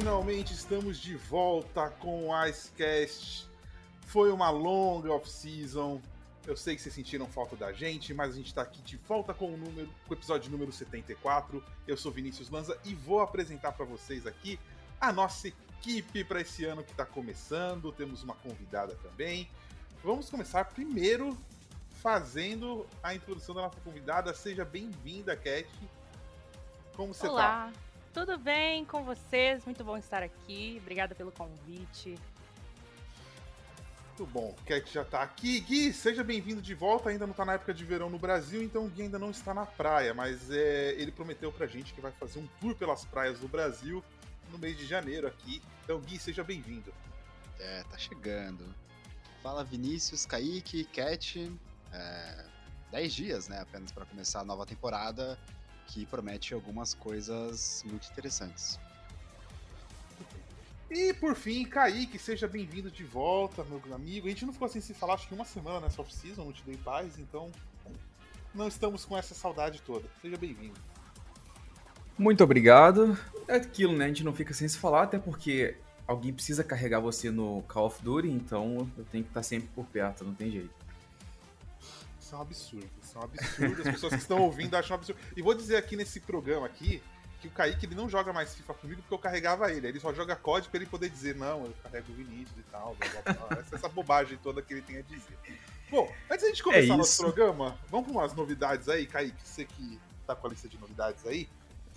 Finalmente estamos de volta com o Icecast. Foi uma longa off-season. Eu sei que vocês sentiram falta da gente, mas a gente está aqui de volta com o episódio número 74. Eu sou Vinícius Lanza e vou apresentar para vocês aqui a nossa equipe para esse ano que está começando. Temos uma convidada também. Vamos começar primeiro fazendo a introdução da nossa convidada. Seja bem-vinda, Cat. Como você tá? Olá, tudo bem com vocês? Muito bom estar aqui. Obrigada pelo convite. Muito bom, o Cat já tá aqui. Gui, seja bem-vindo de volta. Ainda não tá na época de verão no Brasil, então o Gui ainda não está na praia, mas ele prometeu pra gente que vai fazer um tour pelas praias do Brasil no mês de janeiro aqui. Então, Gui, seja bem-vindo. Tá chegando. Fala Vinícius, Kaique, Cat. 10 dias, né, apenas para começar a nova temporada, que promete algumas coisas muito interessantes. E por fim, Kaique, seja bem-vindo de volta, meu amigo. A gente não ficou sem se falar, acho que uma semana nessa off-season, não te dei paz, então não estamos com essa saudade toda. Seja bem-vindo. Muito obrigado. É aquilo, né? A gente não fica sem se falar, até porque alguém precisa carregar você no Call of Duty, então eu tenho que estar sempre por perto, não tem jeito. Isso é um absurdo, As pessoas que estão ouvindo acham um absurdo. E vou dizer aqui nesse programa aqui, que o Kaique ele não joga mais FIFA comigo porque eu carregava ele. Ele só joga COD pra ele poder dizer, não, eu carrego o Vinícius e tal, blá, blá, blá. Essa bobagem toda que ele tem a dizer. Bom, antes da gente começar nosso programa, vamos para umas novidades aí, Kaique, você que tá com a lista de novidades aí.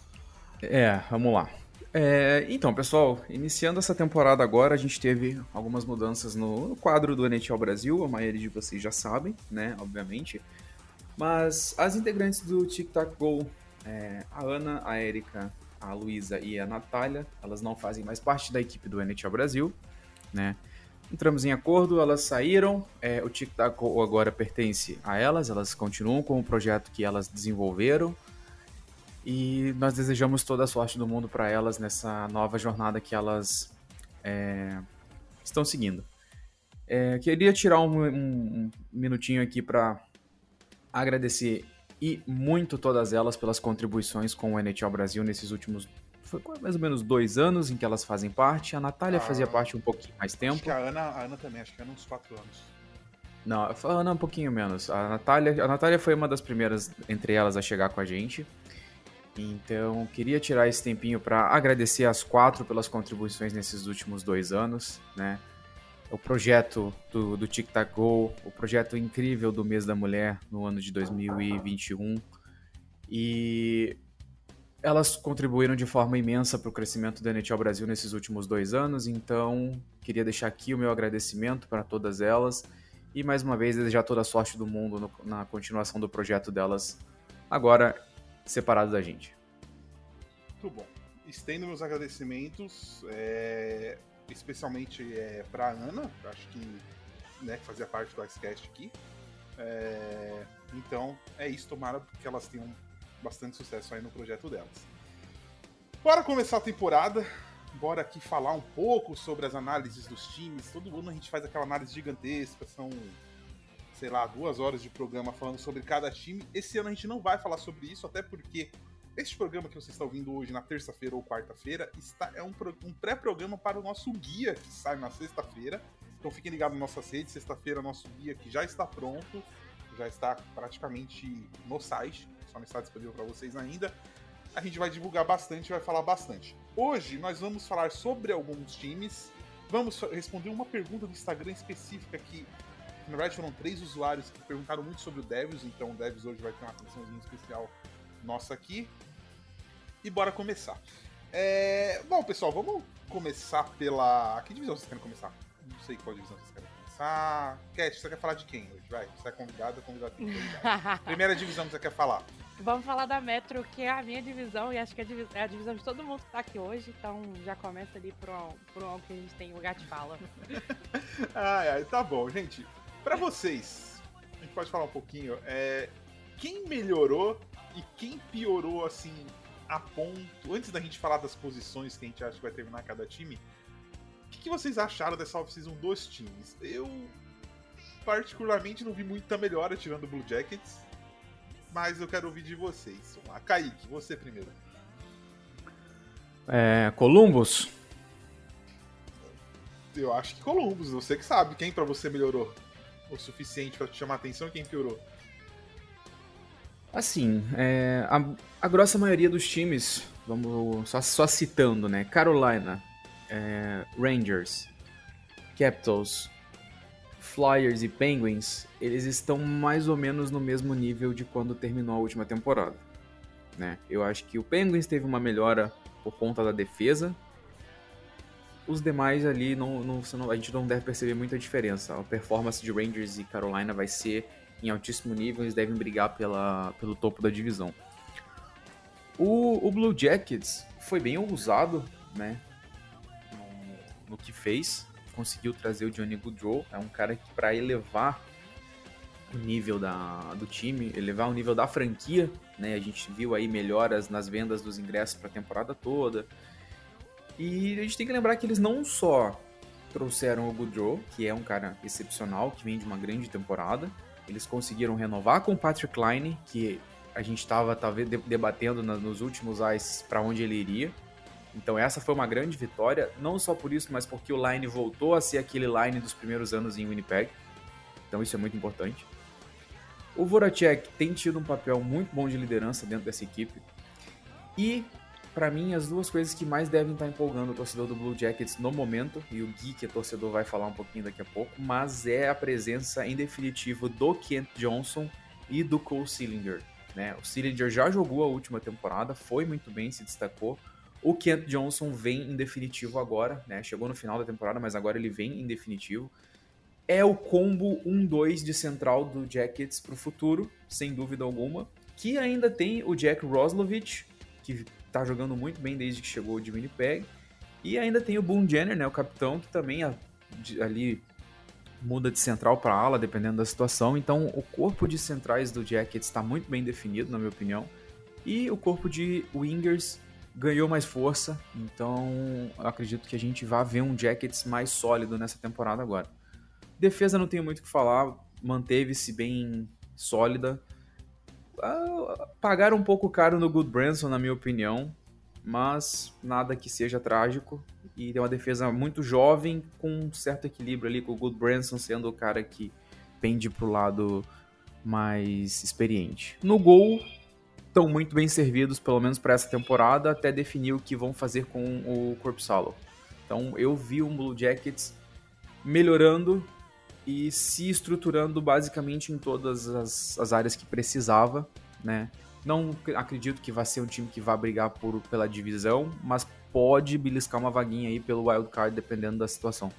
Vamos lá. Então, pessoal, iniciando essa temporada agora, a gente teve algumas mudanças no quadro do NHL Brasil, a maioria de vocês já sabem, né, obviamente. Mas as integrantes do Tic Tac Go, a Ana, a Erika, a Luísa e a Natália, elas não fazem mais parte da equipe do NHL Brasil, né. Entramos em acordo, elas saíram, o Tic Tac Go agora pertence a elas continuam com o projeto que elas desenvolveram. E nós desejamos toda a sorte do mundo para elas nessa nova jornada que elas estão seguindo. Queria tirar um minutinho aqui para agradecer e muito todas elas pelas contribuições com o NHL Brasil nesses últimos... Foi mais ou menos 2 anos em que elas fazem parte. A Natália fazia parte um pouquinho mais tempo. Acho que a Ana também, acho que era uns 4 anos. Não, a Ana um pouquinho menos. A Natália foi uma das primeiras entre elas a chegar com a gente. Então, queria tirar esse tempinho para agradecer as 4 pelas contribuições nesses últimos 2 anos, né? O projeto do Tic Tac Go, o projeto incrível do Mês da Mulher no ano de 2021. E elas contribuíram de forma imensa para o crescimento do NHL Brasil nesses últimos 2 anos, então queria deixar aqui o meu agradecimento para todas elas e, mais uma vez, desejar toda a sorte do mundo na continuação do projeto delas agora separado da gente. Muito bom. Estendo meus agradecimentos, especialmente para Ana, acho que fazia parte do Icecast aqui. Então, é isso, tomara que elas tenham bastante sucesso aí no projeto delas. Bora começar a temporada, bora aqui falar um pouco sobre as análises dos times. Todo ano a gente faz aquela análise gigantesca, são... sei lá, 2 horas de programa falando sobre cada time. Esse ano a gente não vai falar sobre isso, até porque este programa que você está ouvindo hoje, na terça-feira ou quarta-feira, é um pré-programa para o nosso guia, que sai na sexta-feira. Então fiquem ligados nas nossas redes. Sexta-feira, nosso guia que já está pronto, já está praticamente no site, só não está disponível para vocês ainda. A gente vai divulgar bastante, vai falar bastante. Hoje nós vamos falar sobre alguns times, vamos responder uma pergunta do Instagram específica que... Na verdade, foram 3 usuários que perguntaram muito sobre o Devils, então o Devils hoje vai ter uma atençãozinha especial nossa aqui. E bora começar. Bom, pessoal, vamos começar pela... Que divisão vocês querem começar? Não sei qual divisão vocês querem começar. Cat, você quer falar de quem hoje? Vai, você é convidada tem convidado. Primeira divisão que você quer falar. Vamos falar da Metro, que é a minha divisão, e acho que é a divisão de todo mundo que tá aqui hoje, então já começa ali por um que a gente tem, o Gato fala. Tá bom, gente. Pra vocês, a gente pode falar um pouquinho, quem melhorou e quem piorou, assim, a ponto... Antes da gente falar das posições que a gente acha que vai terminar cada time, o que vocês acharam dessa off-season dos times? Eu, particularmente, não vi muita melhora, tirando o Blue Jackets, mas eu quero ouvir de vocês. Vamos lá, Kaique, você primeiro. Columbus, Eu acho que Columbus, você que sabe. Quem pra você melhorou o suficiente pra te chamar a atenção e quem piorou? Assim, a grossa maioria dos times, vamos só citando, né? Carolina, Rangers, Capitals, Flyers e Penguins, eles estão mais ou menos no mesmo nível de quando terminou a última temporada, né? Eu acho que o Penguins teve uma melhora por conta da defesa. Os demais ali, a gente não deve perceber muita diferença. A performance de Rangers e Carolina vai ser em altíssimo nível, eles devem brigar pelo topo da divisão. O Blue Jackets foi bem ousado, né, no que fez. Conseguiu trazer o Johnny Gaudreau, é um cara que, para elevar o nível do time, elevar o nível da franquia, né, a gente viu aí melhoras nas vendas dos ingressos para a temporada toda. E a gente tem que lembrar que eles não só trouxeram o Gaudreau, que é um cara excepcional, que vem de uma grande temporada, eles conseguiram renovar com o Patrick Laine, que a gente estava talvez debatendo nos últimos ices para onde ele iria. Então essa foi uma grande vitória, não só por isso, mas porque o Laine voltou a ser aquele Laine dos primeiros anos em Winnipeg. Então isso é muito importante. O Voracek tem tido um papel muito bom de liderança dentro dessa equipe. E, para mim, as duas coisas que mais devem estar empolgando o torcedor do Blue Jackets no momento, e o Gui, que é torcedor, vai falar um pouquinho daqui a pouco, mas é a presença em definitivo do Kent Johnson e do Cole Sillinger, né? O Sillinger já jogou a última temporada, foi muito bem, se destacou. O Kent Johnson vem em definitivo agora, né? Chegou no final da temporada, mas agora ele vem em definitivo. É o combo 1-2 de central do Jackets pro futuro, sem dúvida alguma. Que ainda tem o Jack Roslovic, que tá jogando muito bem desde que chegou de Winnipeg. E ainda tem o Boone Jenner, né, o capitão, que também ali muda de central para ala, dependendo da situação. Então, o corpo de centrais do Jackets está muito bem definido, na minha opinião. E o corpo de wingers ganhou mais força. Então, eu acredito que a gente vai ver um Jackets mais sólido nessa temporada agora. Defesa não tenho muito o que falar, manteve-se bem sólida. Pagaram um pouco caro no Goodbranson, na minha opinião, mas nada que seja trágico. E tem uma defesa muito jovem, com um certo equilíbrio ali, com o Goodbranson sendo o cara que pende pro lado mais experiente. No gol, estão muito bem servidos, pelo menos para essa temporada, até definir o que vão fazer com o Korpisalo. Então eu vi o Blue Jackets melhorando e se estruturando basicamente em todas as áreas que precisava, né? Não acredito que vai ser um time que vá brigar pela divisão, mas pode beliscar uma vaguinha aí pelo wildcard, dependendo da situação.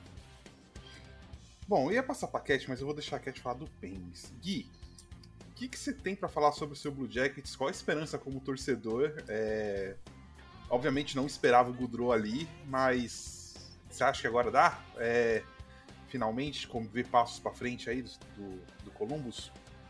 Bom, eu ia passar pra Cat, mas eu vou deixar a Cat falar do Penguins. Gui, o que você tem pra falar sobre o seu Blue Jackets? Qual a esperança como torcedor? Obviamente não esperava o Gaudreau ali, mas você acha que agora dá? Finalmente, como ver passos para frente aí do Columbus?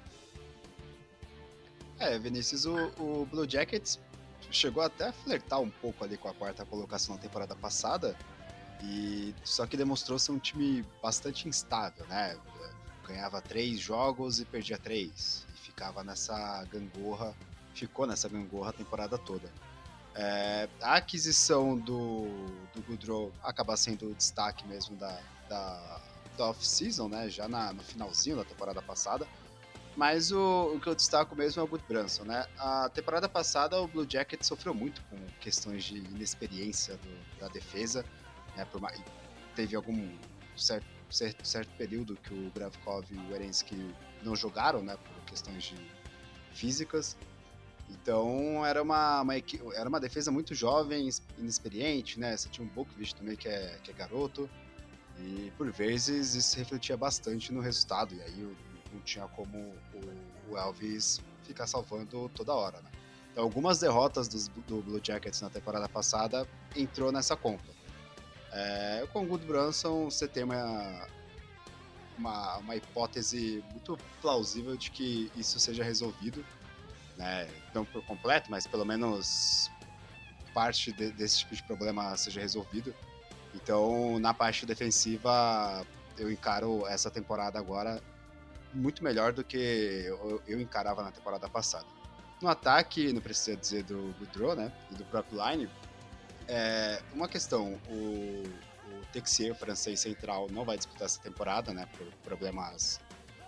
Vinícius, o Blue Jackets chegou até a flertar um pouco ali com a quarta colocação na temporada passada, só que demonstrou ser um time bastante instável, né? Ganhava 3 jogos e perdia 3, e ficou nessa gangorra a temporada toda. A aquisição do Gaudreau acaba sendo o destaque mesmo da off-season, né, já no finalzinho da temporada passada, mas o que eu destaco mesmo é o Goodbranson, né? A temporada passada o Blue Jackets sofreu muito com questões de inexperiência da defesa, né? Teve algum certo período que o Gravkov e o Werenski não jogaram, né, por questões de físicas. Então era uma defesa muito jovem, inexperiente, né? Você tinha um Bukovic também que é garoto. E por vezes isso se refletia bastante no resultado, e aí não tinha como o Elvis ficar salvando toda hora, né? Então algumas derrotas do Blue Jackets na temporada passada entrou nessa conta. Com o Goodbranson você tem uma hipótese muito plausível de que isso seja resolvido, né? Não por completo, mas pelo menos parte desse tipo de problema seja resolvido. Então, na parte defensiva, eu encaro essa temporada agora muito melhor do que eu encarava na temporada passada. No ataque, não precisa dizer do Gaudreau, né, e do próprio Line, uma questão, o Texier, francês central, não vai disputar essa temporada, né, por problemas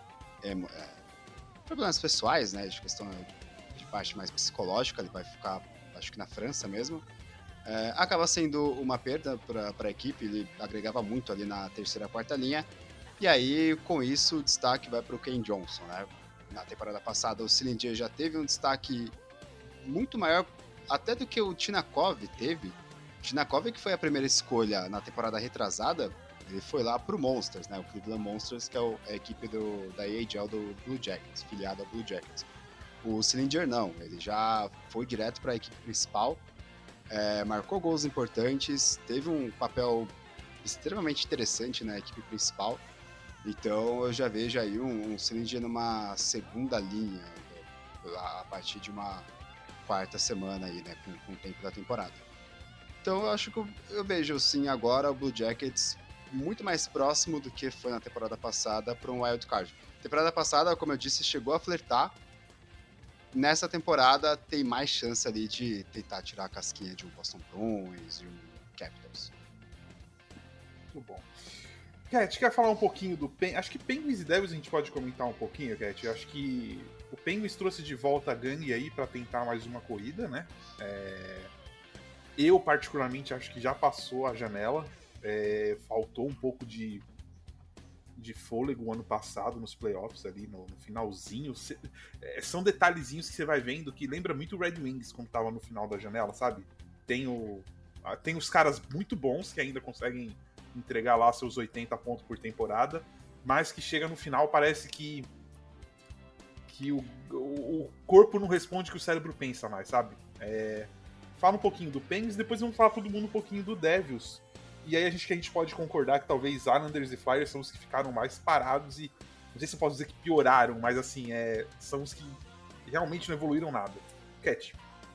pessoais, né, de questão de parte mais psicológica, ele vai ficar, acho que na França mesmo. Acaba sendo uma perda para a equipe, ele agregava muito ali na terceira, quarta linha, e aí, com isso, o destaque vai para o Ken Johnson, né? Na temporada passada, o Sillinger já teve um destaque muito maior até do que o Tinakov teve. O Tinakov, que foi a primeira escolha na temporada retrasada, ele foi lá pro Monsters, né? O Cleveland Monsters, que é a equipe da AHL do Blue Jackets, filiado ao Blue Jackets. O Sillinger não, ele já foi direto para a equipe principal, marcou gols importantes, teve um papel extremamente interessante na equipe principal. Então eu já vejo aí um Sillinger numa segunda linha a partir de uma quarta semana aí, né, com o tempo da temporada. Então eu acho que eu vejo sim agora o Blue Jackets muito mais próximo do que foi na temporada passada para um wild card. Temporada passada, como eu disse, chegou a flertar. Nessa temporada tem mais chance ali de tentar tirar a casquinha de um Boston Bruins, de um Capitals. Muito bom. Cat, quer falar um pouquinho do Penguins? Acho que Penguins e Devils a gente pode comentar um pouquinho, Cat. Eu acho que o Penguins trouxe de volta a gangue aí pra tentar mais uma corrida, né? Eu, particularmente, acho que já passou a janela. Faltou um pouco de fôlego ano passado nos playoffs ali, no finalzinho. São detalhezinhos que você vai vendo que lembra muito o Red Wings quando tava no final da janela, sabe? Tem os caras muito bons que ainda conseguem entregar lá seus 80 pontos por temporada, mas que chega no final parece que o corpo não responde o que o cérebro pensa mais, sabe? Fala um pouquinho do Penguins, depois vamos falar todo mundo um pouquinho do Devils. E aí a gente pode concordar que talvez Islanders e Flyers são os que ficaram mais parados e, não sei se eu posso dizer que pioraram, mas assim, são os que realmente não evoluíram nada. Cat.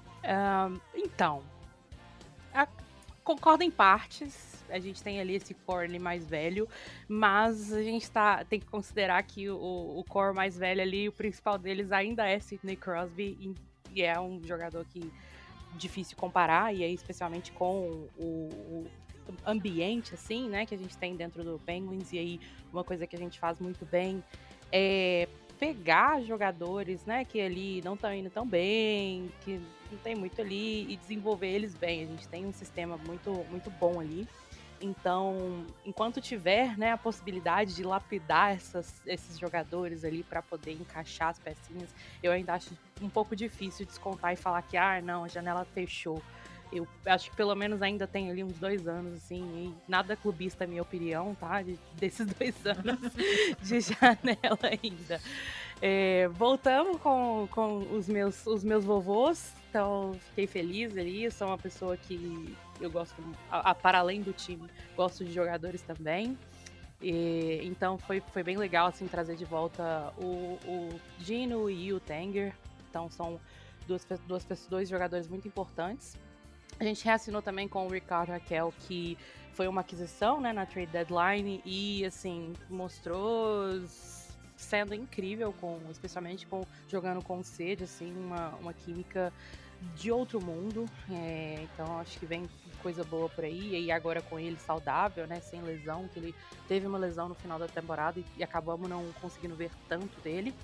Então, concordo em partes. A gente tem ali esse core ali mais velho, mas a gente tem que considerar que o core mais velho ali, o principal deles ainda é Sidney Crosby, e é um jogador que difícil comparar, e aí especialmente com o ambiente, assim, né, que a gente tem dentro do Penguins, e aí uma coisa que a gente faz muito bem é pegar jogadores, né, que ali não estão indo tão bem, que não tem muito ali, e desenvolver eles bem. A gente tem um sistema muito, muito bom ali. Então, enquanto tiver, né, a possibilidade de lapidar esses jogadores ali para poder encaixar as pecinhas, eu ainda acho um pouco difícil descontar e falar que, não, a janela fechou. Eu acho que pelo menos ainda tem ali uns 2 anos, assim, e nada clubista, minha opinião, tá? Desses 2 anos de janela ainda. Voltamos com os meus vovôs, então fiquei feliz ali. Sou uma pessoa que eu gosto, para além do time, gosto de jogadores também. Então foi bem legal, assim, trazer de volta o Gino e o Tanger. Então são dois jogadores muito importantes. A gente reassinou também com o Rickard Rakell, que foi uma aquisição, né, na trade deadline, e assim, mostrou sendo incrível, especialmente jogando com o Sede, assim, uma química de outro mundo. Então acho que vem coisa boa por aí, e agora com ele saudável, né, sem lesão, que ele teve uma lesão no final da temporada e acabamos não conseguindo ver tanto dele.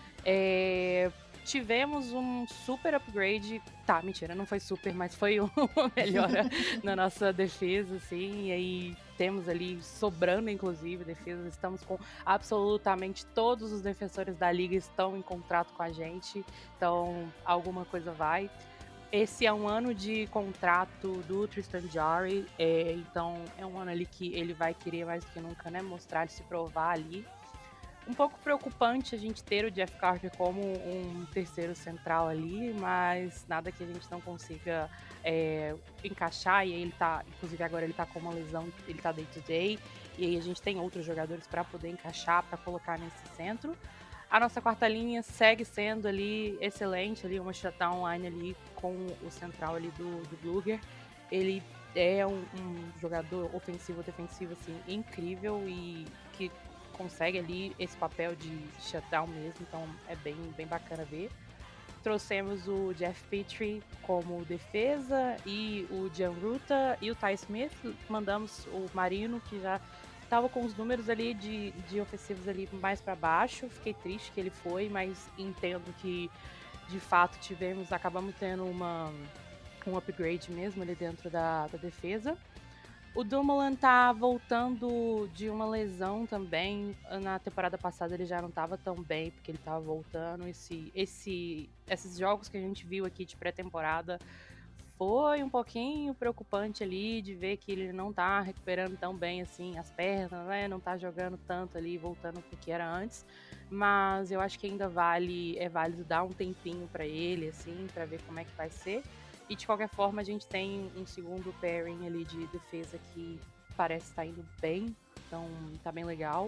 Tivemos um super upgrade, mentira, não foi super, mas foi uma melhora na nossa defesa, assim, e aí temos ali, sobrando inclusive defesa, estamos com absolutamente todos os defensores da liga estão em contrato com a gente, então alguma coisa vai. Esse é um ano de contrato do Tristan Jarry, então é um ano ali que ele vai querer mais do que nunca, né, mostrar, se provar ali. Um pouco preocupante a gente ter o Jeff Carter como um terceiro central ali, mas nada que a gente não consiga encaixar, e aí inclusive agora ele tá com uma lesão, ele tá day-to-day, e aí a gente tem outros jogadores para poder encaixar, para colocar nesse centro. A nossa quarta linha segue sendo ali excelente, ali uma shutdown line ali com o central ali do Bluger. Ele é um jogador ofensivo-defensivo assim, incrível e que consegue ali esse papel de shutdown mesmo, então é bem bacana ver. trouxemos o Jeff Petrie como defesa e o Jan Ruta e o Ty Smith. Mandamos o Marino, que já estava com os números ali de ofensivos ali mais para baixo. Fiquei triste que ele foi, mas entendo que de fato acabamos tendo um upgrade mesmo ali dentro da defesa. O Dumoulin tá voltando de uma lesão também. Na temporada passada ele já não estava tão bem, porque ele estava voltando. Esses jogos que a gente viu aqui de pré-temporada foi um pouquinho preocupante ali, de ver que ele não tá recuperando tão bem assim as pernas, né? Não tá jogando tanto ali, voltando pro que era antes. Mas eu acho que ainda é válido dar um tempinho para ele, assim, para ver como é que vai ser. E de qualquer forma a gente tem um segundo pairing ali de defesa que parece estar indo bem, então tá bem legal.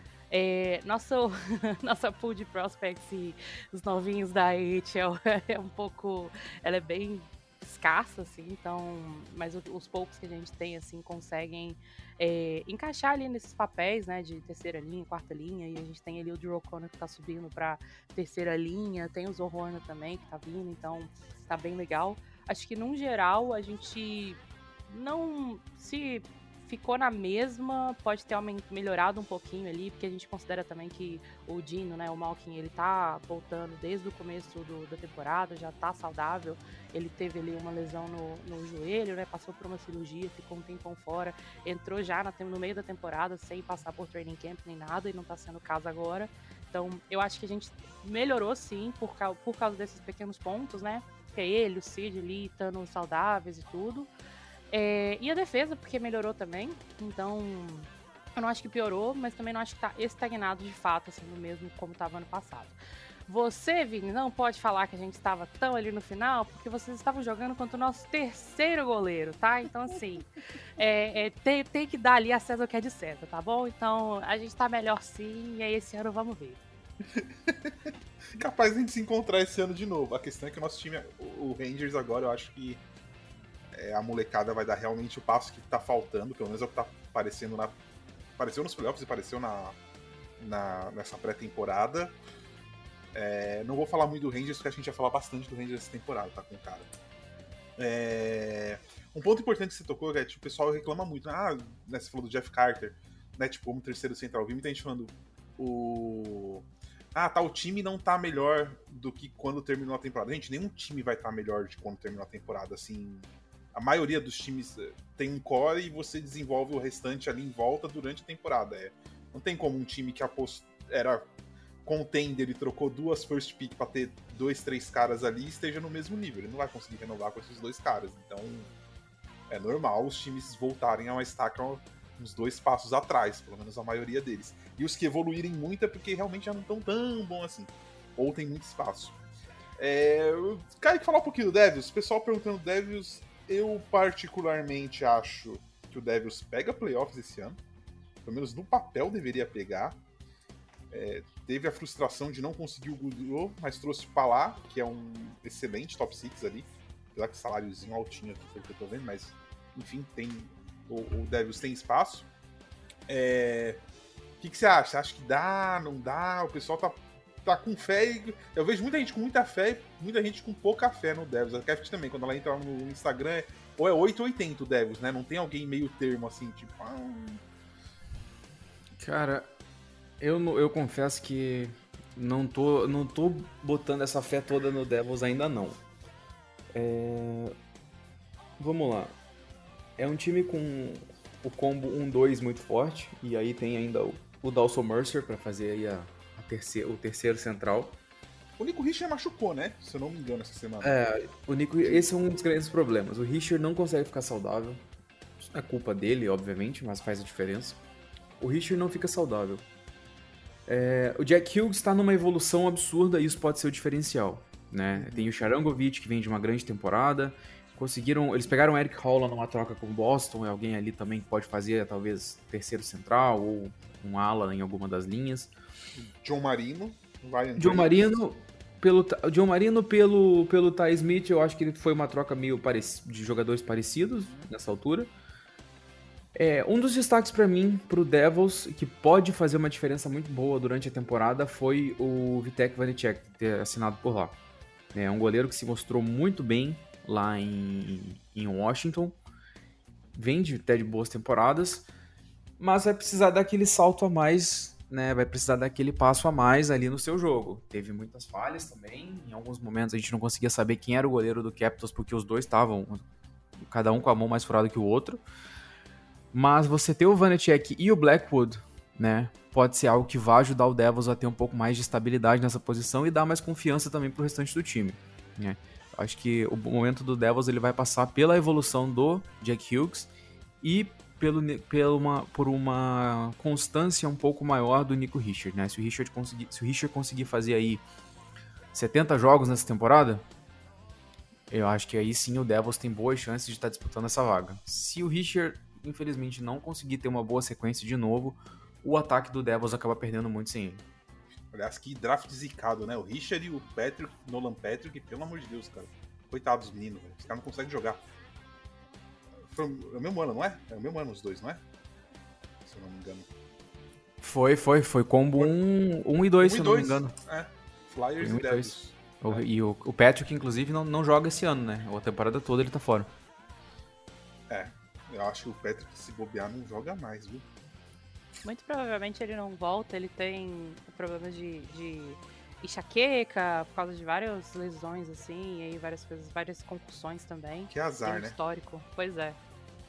Nossa pool de prospects e os novinhos da AHL é um pouco, ela é bem escassa, assim, então, mas os poucos que a gente tem, assim, conseguem encaixar ali nesses papéis, né, de terceira linha, quarta linha, e a gente tem ali o Drew O'Connor que tá subindo pra terceira linha, tem o Zohorna também que tá vindo, então tá bem legal. Acho que, num geral, a gente não se ficou na mesma, pode ter melhorado um pouquinho ali, porque a gente considera também que o Dino, né, o Malkin, ele tá voltando desde o começo da temporada, já tá saudável. Ele teve ali uma lesão no joelho, né, passou por uma cirurgia, ficou um tempão fora, entrou já no meio da temporada sem passar por training camp nem nada, e não tá sendo o caso agora. Então, eu acho que a gente melhorou sim, por causa desses pequenos pontos, né, que é ele, o Cid ali, estando saudáveis e tudo. E a defesa, porque melhorou também. Então, eu não acho que piorou, mas também não acho que tá estagnado de fato, assim, no mesmo como estava ano passado. Você, Vini, não pode falar que a gente estava tão ali no final, porque vocês estavam jogando contra o nosso terceiro goleiro, tá? Então, assim, tem que dar ali a César o que é de César, tá bom? Então, a gente tá melhor sim, e aí esse ano vamos ver. Capaz de a gente se encontrar esse ano de novo. A questão é que o nosso time, o Rangers agora, eu acho que a molecada vai dar realmente o passo que tá faltando, pelo menos é o que tá aparecendo apareceu nos playoffs e apareceu nessa pré-temporada. Não vou falar muito do Rangers, porque a gente vai falar bastante do Rangers essa temporada, tá com o cara. Um ponto importante que você tocou, é que o pessoal reclama muito, né? Você falou do Jeff Carter, né? Tipo, como terceiro central. Vi muita gente falando o time não tá melhor do que quando terminou a temporada. Gente, nenhum time vai estar melhor de quando terminou a temporada, assim. A maioria dos times tem um core e você desenvolve o restante ali em volta durante a temporada. Não tem como um time que era contender e trocou 2 first pick pra ter 2, 3 caras ali e esteja no mesmo nível. Ele não vai conseguir renovar com esses 2 caras. Então, é normal os times voltarem a uma estaca uns 2 passos atrás, pelo menos a maioria deles. E os que evoluírem muito é porque realmente já não estão tão bom assim. Ou tem muito espaço. Kaique, falar um pouquinho do Devils. O pessoal perguntando do Devils. Eu particularmente acho que o Devils pega playoffs esse ano. Pelo menos no papel deveria pegar. Teve a frustração de não conseguir o Goodrow, mas trouxe o Palá, que é um excelente top 6 ali. Apesar que saláriozinho altinho aqui, foi o que eu tô vendo, mas enfim, o Devils tem espaço. O que você acha? Você acha que dá, não dá? O pessoal tá com fé. Eu vejo muita gente com muita fé e muita gente com pouca fé no Devils. A Keft também, quando ela entra no Instagram, ou é 8 ou 80 o Devils, né? Não tem alguém meio termo assim, tipo... Cara, eu confesso que não tô botando essa fé toda no Devils ainda não. Vamos lá. É um time com o combo 1-2 muito forte, e aí tem ainda o Dawson Mercer pra fazer aí o terceiro central. O Nico Hischier machucou, né? Se eu não me engano, essa semana. Esse é um dos grandes problemas. O Hischier não consegue ficar saudável. Isso não é culpa dele, obviamente, mas faz a diferença. O Hischier não fica saudável. O Jack Hughes está numa evolução absurda e isso pode ser o diferencial, né? Tem o Sharangovich, que vem de uma grande temporada. Eles pegaram o Eric Holland numa troca com o Boston, é alguém ali também que pode fazer, talvez, terceiro central ou um ala em alguma das linhas. John Marino. John Marino pelo Ty Smith, eu acho que ele foi uma troca meio de jogadores parecidos nessa altura. Um dos destaques pra mim, pro Devils, que pode fazer uma diferença muito boa durante a temporada, foi o Vitek Vanecek ter assinado por lá. É um goleiro que se mostrou muito bem lá em Washington. Vem de até de boas temporadas, mas vai precisar daquele salto a mais, né? Vai precisar daquele passo a mais ali no seu jogo. Teve muitas falhas também. Em alguns momentos a gente não conseguia saber quem era o goleiro do Capitals, porque os dois estavam, cada um com a mão mais furada que o outro. Mas você ter o Vanecek e o Blackwood, né? Pode ser algo que vai ajudar o Devils a ter um pouco mais de estabilidade nessa posição e dar mais confiança também pro restante do time, né? Acho que o momento do Devils ele vai passar pela evolução do Jack Hughes e por uma constância um pouco maior do Nico Hischier, né? Se o Hischier conseguir fazer aí 70 jogos nessa temporada, eu acho que aí sim o Devils tem boas chances de estar disputando essa vaga. Se o Hischier, infelizmente, não conseguir ter uma boa sequência de novo, o ataque do Devils acaba perdendo muito sem ele. Aliás, que draft zicado, né? O Richard e o Nolan Patrick, pelo amor de Deus, cara. Coitados dos meninos, velho. Os caras não conseguem jogar. É o mesmo ano, não é? É o mesmo ano os dois, não é? Se eu não me engano. Foi combo 1 e 2, se eu não me engano. É. Flyers e Devils. E o Patrick, inclusive, não joga esse ano, né? A temporada toda ele tá fora. Eu acho que o Patrick, se bobear, não joga mais, viu? Muito provavelmente ele não volta, ele tem problemas de enxaqueca, por causa de várias lesões, assim, e aí várias coisas, várias concussões também. Que azar, tem um né? Histórico, pois é.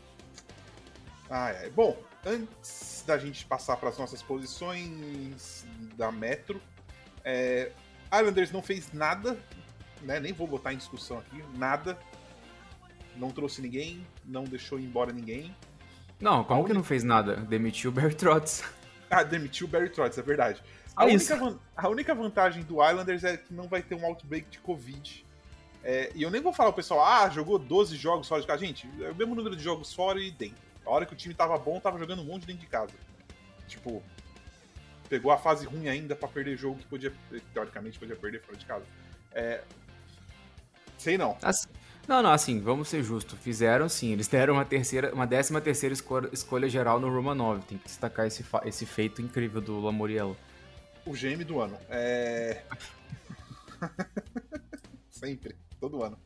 Bom, antes da gente passar para as nossas posições da Metro, Islanders não fez nada, né? Nem vou botar em discussão aqui, nada. Não trouxe ninguém, não deixou ir embora ninguém. Não, como que não fez nada? Demitiu o Barry Trotz. Demitiu o Barry Trotz, é verdade. A única vantagem do Islanders é que não vai ter um outbreak de Covid. E eu nem vou falar o pessoal, jogou 12 jogos fora de casa. Gente, é o mesmo número de jogos fora e dentro. A hora que o time tava bom, tava jogando um monte dentro de casa. Tipo, pegou a fase ruim ainda pra perder jogo que teoricamente podia perder fora de casa. Sei não. Assim, vamos ser justos. Fizeram sim, eles deram uma 13ª escolha geral no Romanov. Tem que destacar esse feito incrível do Lamoriello. O GM do ano. Sempre, todo ano.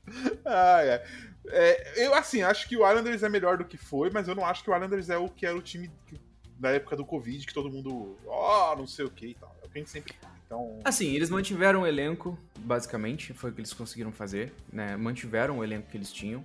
Eu, assim, acho que o Islanders é melhor do que foi, mas eu não acho que o Islanders é o que era o time da época do Covid, que todo mundo, não sei o que e tal. É o que a gente sempre fala. Então... Assim, eles mantiveram o elenco, basicamente, foi o que eles conseguiram fazer, né? Mantiveram o elenco que eles tinham.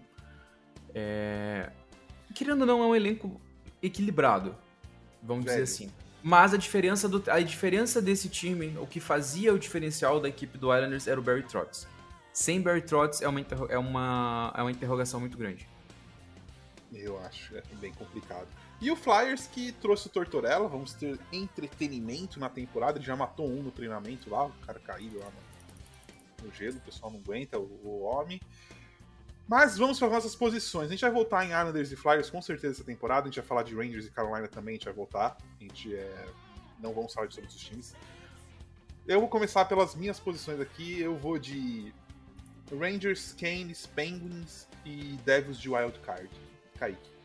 Querendo ou não, é um elenco equilibrado, vamos dizer assim. Mas a diferença desse time, o que fazia o diferencial da equipe do Islanders era o Barry Trotz. Sem Barry Trotz é uma interrogação muito grande. Eu acho, bem complicado. E o Flyers que trouxe o Tortorella, vamos ter entretenimento na temporada, ele já matou um no treinamento lá, o cara caiu lá no gelo, o pessoal não aguenta, o homem. Mas vamos para as nossas posições. A gente vai voltar em Islanders e Flyers com certeza essa temporada, a gente vai falar de Rangers e Carolina também, a gente vai voltar. A gente não vamos falar de todos os times. Eu vou começar pelas minhas posições aqui, eu vou de Rangers, Canes, Penguins e Devils de Wild Card. Kaique.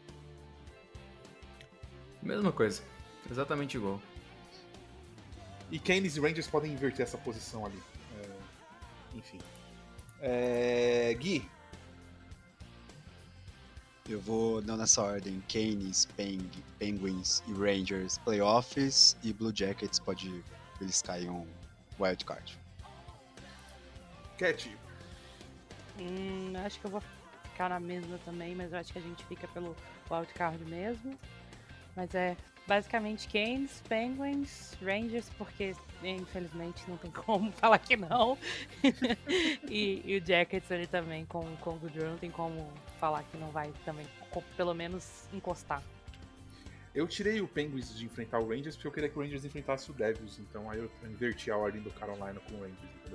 Mesma coisa, exatamente igual. E Canes e Rangers podem inverter essa posição ali. Enfim. Gui. Eu vou não nessa ordem. Canes, Penguins e Rangers playoffs e Blue Jackets pode beliscar aí um wild card. Cat. Acho que eu vou ficar na mesma também, mas eu acho que a gente fica pelo wild card mesmo. Mas basicamente Canes, Penguins, Rangers, porque infelizmente não tem como falar que não. e o Jackets ali também com o Goodrow, não tem como falar que não vai também, pelo menos encostar. Eu tirei o Penguins de enfrentar o Rangers porque eu queria que o Rangers enfrentasse o Devils, então aí eu inverti a ordem do Carolina com o Rangers, entendeu?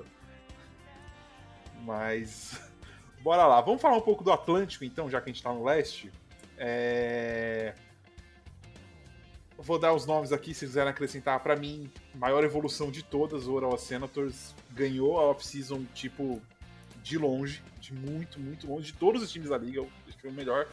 Mas bora lá, vamos falar um pouco do Atlântico então, já que a gente tá no leste. Vou dar os nomes aqui, se quiserem acrescentar. Pra mim, maior evolução de todas, o Ottawa Senators ganhou a off-season, tipo, de longe, de muito, muito longe, de todos os times da liga, acho que foi o melhor.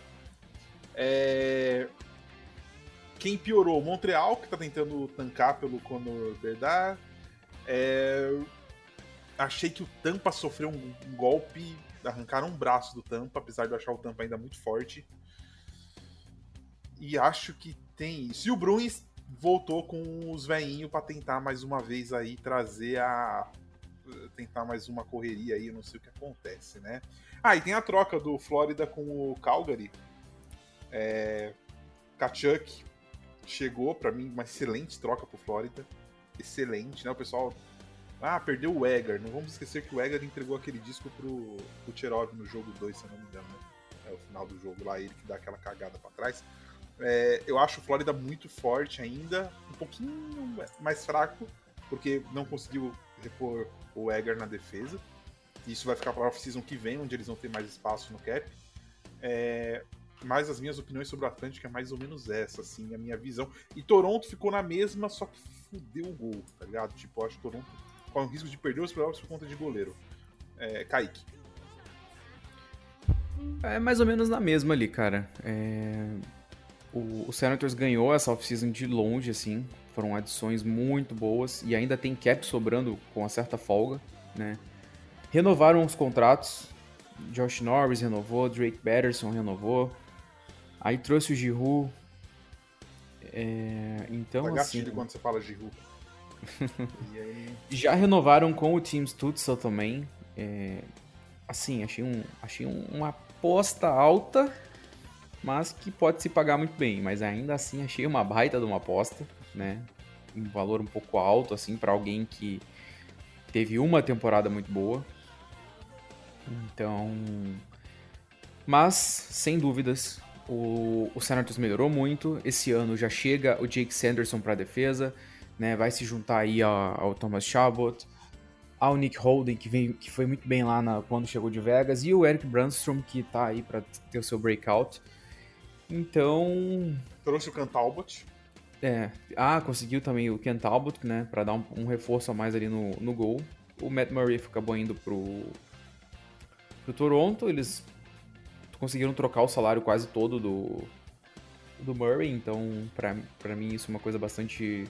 Quem piorou? Montreal, que tá tentando tancar pelo Conor Bedard. Achei que o Tampa sofreu um golpe, arrancaram um braço do Tampa, apesar de eu achar o Tampa ainda muito forte. E acho que tem isso. E o Bruins voltou com os veinhos pra tentar mais uma vez aí trazer tentar mais uma correria aí, eu não sei o que acontece, né? Ah, e tem a troca do Flórida com o Calgary. Tkachuk chegou, pra mim, uma excelente troca pro Flórida. Excelente, né? O pessoal... perdeu o Egger. Não vamos esquecer que o Egger entregou aquele disco pro Cherov no jogo 2, se eu não me engano, né? É o final do jogo lá, ele que dá aquela cagada pra trás. Eu acho o Flórida muito forte ainda, um pouquinho mais fraco, porque não conseguiu repor o Egger na defesa. Isso vai ficar para a off-season que vem, onde eles vão ter mais espaço no cap. Mas as minhas opiniões sobre o Atlântico é mais ou menos essa, assim, a minha visão. E Toronto ficou na mesma, só que fudeu o gol, tá ligado? Tipo, eu acho que Toronto corre o risco de perder os playoffs por conta de goleiro. Kaique. É mais ou menos na mesma ali, cara. O Senators ganhou essa off-season de longe, assim. Foram adições muito boas e ainda tem cap sobrando com uma certa folga, né? Renovaram os contratos. Josh Norris renovou, Drake Batterson renovou. Aí trouxe o Giroux. Então, Tá assim... gatilho quando você fala Giroux. Já renovaram com o Tim Stützle também. Assim, achei uma aposta alta, mas que pode se pagar muito bem. Mas ainda assim, achei uma baita de uma aposta, né? Um valor um pouco alto, assim, para alguém que teve uma temporada muito boa. Então... Mas, sem dúvidas, o Senators melhorou muito. Esse ano já chega o Jake Sanderson para a defesa, né? Vai se juntar aí ao Thomas Chabot, ao Nick Holden, que foi muito bem lá quando chegou de Vegas, e o Eric Brandstrom, que tá aí para ter o seu breakout. Então... Trouxe o Ken Talbot. Conseguiu também o Ken Talbot, né? Para dar um reforço a mais ali no gol. O Matt Murray acabou indo pro Toronto. Eles conseguiram trocar o salário quase todo do Murray, então pra mim isso é uma coisa bastante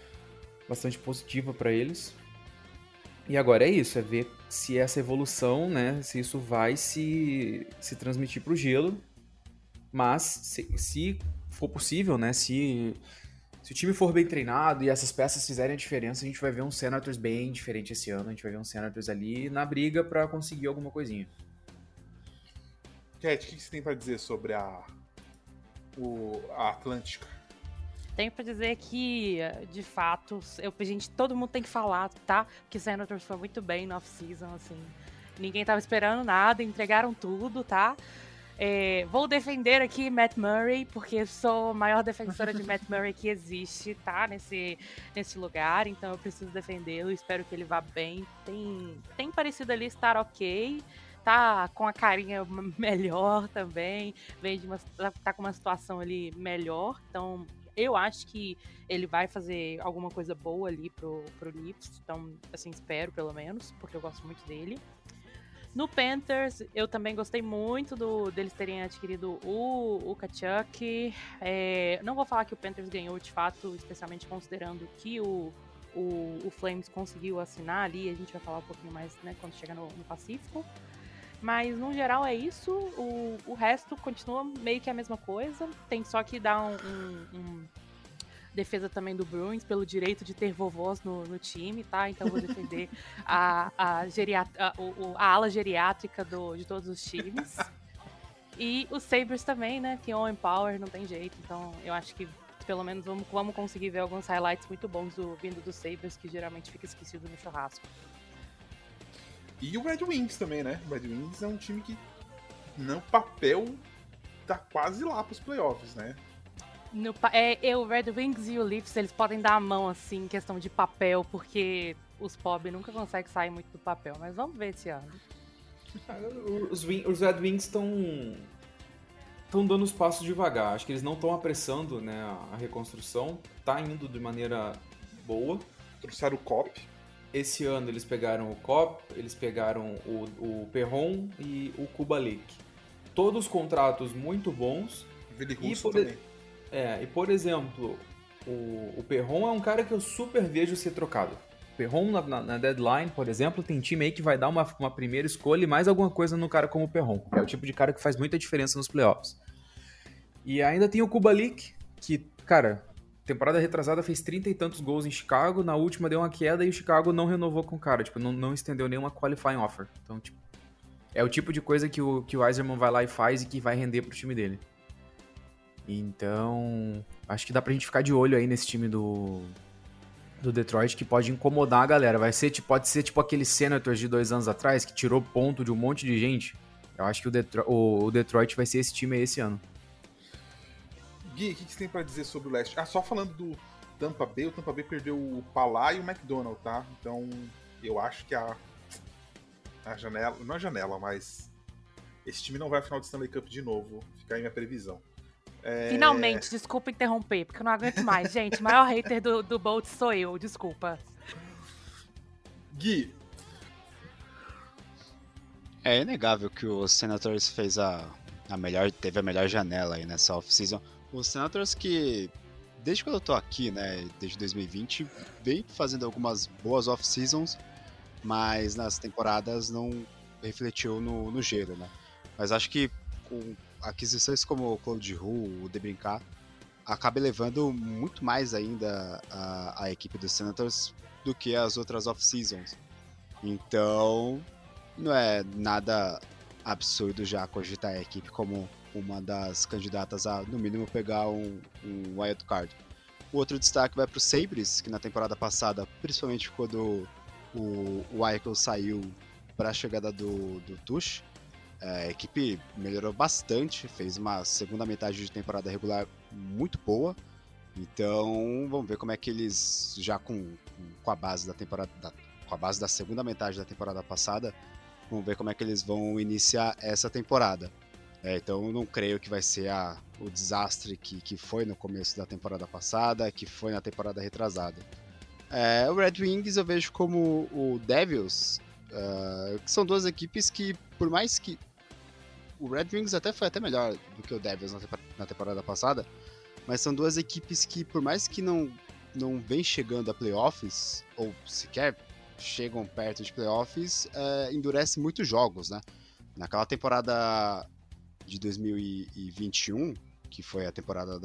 positiva para eles. E agora é isso, é ver se essa evolução, né, se isso vai se transmitir pro gelo, mas se for possível, né, se o time for bem treinado e essas peças fizerem a diferença, a gente vai ver um Senators bem diferente esse ano, a gente vai ver um Senators ali na briga pra conseguir alguma coisinha. Cat, o que você tem pra dizer sobre a Atlântica? Tenho pra dizer que, de fato, todo mundo tem que falar, tá? Porque Senators foi muito bem na off-season, assim. Ninguém tava esperando nada, entregaram tudo, tá? Vou defender aqui Matt Murray, porque sou a maior defensora de Matt Murray que existe, tá? Nesse lugar, então eu preciso defendê-lo, espero que ele vá bem. Tem parecido ali estar ok, tá com a carinha melhor também, tá com uma situação ali melhor, então eu acho que ele vai fazer alguma coisa boa ali pro Leafs, então assim, espero pelo menos, porque eu gosto muito dele. No Panthers, eu também gostei muito deles terem adquirido o Tkachuk. Não vou falar que o Panthers ganhou de fato, especialmente considerando que o Flames conseguiu assinar ali, a gente vai falar um pouquinho mais, né, quando chegar no Pacífico. Mas, no geral, é isso. O resto continua meio que a mesma coisa. Tem só que dar um defesa também do Bruins pelo direito de ter vovós no time, tá? Então vou defender a ala geriátrica de todos os times. E os Sabres também, né? Que on power, não tem jeito. Então eu acho que pelo menos vamos conseguir ver alguns highlights muito bons vindo dos Sabres, que geralmente fica esquecido no churrasco. E o Red Wings também, né? O Red Wings é um time que, no papel, tá quase lá pros playoffs, né? O Red Wings e o Leafs, eles podem dar a mão, assim, em questão de papel, porque os Pob nunca conseguem sair muito do papel. Mas vamos ver esse ano. Os Red Wings estão dando os passos devagar. Acho que eles não estão apressando, né, a reconstrução. Tá indo de maneira boa. Trouxeram o Cop. Esse ano eles pegaram o Cop, eles pegaram o Perron e o Kubalik. Todos contratos muito bons. Vili Russo também. E por exemplo, o Perron é um cara que eu super vejo ser trocado. Perron na deadline, por exemplo, tem time aí que vai dar uma primeira escolha e mais alguma coisa no cara como o Perron. É o tipo de cara que faz muita diferença nos playoffs. E ainda tem o Kubalik, que, cara, temporada retrasada fez 30 e tantos gols em Chicago, na última deu uma queda e o Chicago não renovou com o cara, tipo, não estendeu nenhuma qualifying offer. Então, tipo, é o tipo de coisa que o Yzerman vai lá e faz e que vai render pro time dele. Então, acho que dá pra gente ficar de olho aí nesse time do Detroit, que pode incomodar a galera. Pode ser tipo aquele Senators de 2 anos atrás, que tirou ponto de um monte de gente. Eu acho que o Detroit vai ser esse time aí esse ano. Gui, o que você tem pra dizer sobre o leste? Só falando do Tampa Bay, o Tampa Bay perdeu o Palá e o McDonald, tá? Então, eu acho que a janela, não a janela, mas esse time não vai à final de Stanley Cup de novo. Fica aí minha previsão. Finalmente, desculpa interromper, porque eu não aguento mais, gente. O maior hater do Bolt sou eu, desculpa. Gui. É inegável que o Senators teve a melhor janela aí nessa off-season. Os Senators que, desde quando eu tô aqui, né, desde 2020, vem fazendo algumas boas off-seasons, mas nas temporadas não refletiu no gelo, né? Mas acho que com aquisições como o Claude Roux, o DeBrincat, acaba elevando muito mais ainda a equipe dos Senators do que as outras off-seasons. Então, não é nada absurdo já cogitar a equipe como uma das candidatas a, no mínimo, pegar um wild card. O outro destaque vai para os Sabres, que na temporada passada, principalmente quando o Eichel saiu para a chegada do Tuch, a equipe melhorou bastante, fez uma segunda metade de temporada regular muito boa. Então, vamos ver como é que eles, já com a base da temporada, com a base da segunda metade da temporada passada, vamos ver como é que eles vão iniciar essa temporada. Então, eu não creio que vai ser o desastre que foi no começo da temporada passada, que foi na temporada retrasada. O Red Wings eu vejo como o Devils, que são duas equipes que, por mais que o Red Wings foi até melhor do que o Devils na temporada passada, mas são duas equipes que, por mais que não vem chegando a playoffs, ou sequer chegam perto de playoffs, endurece muitos jogos, né? Naquela temporada de 2021, que foi a temporada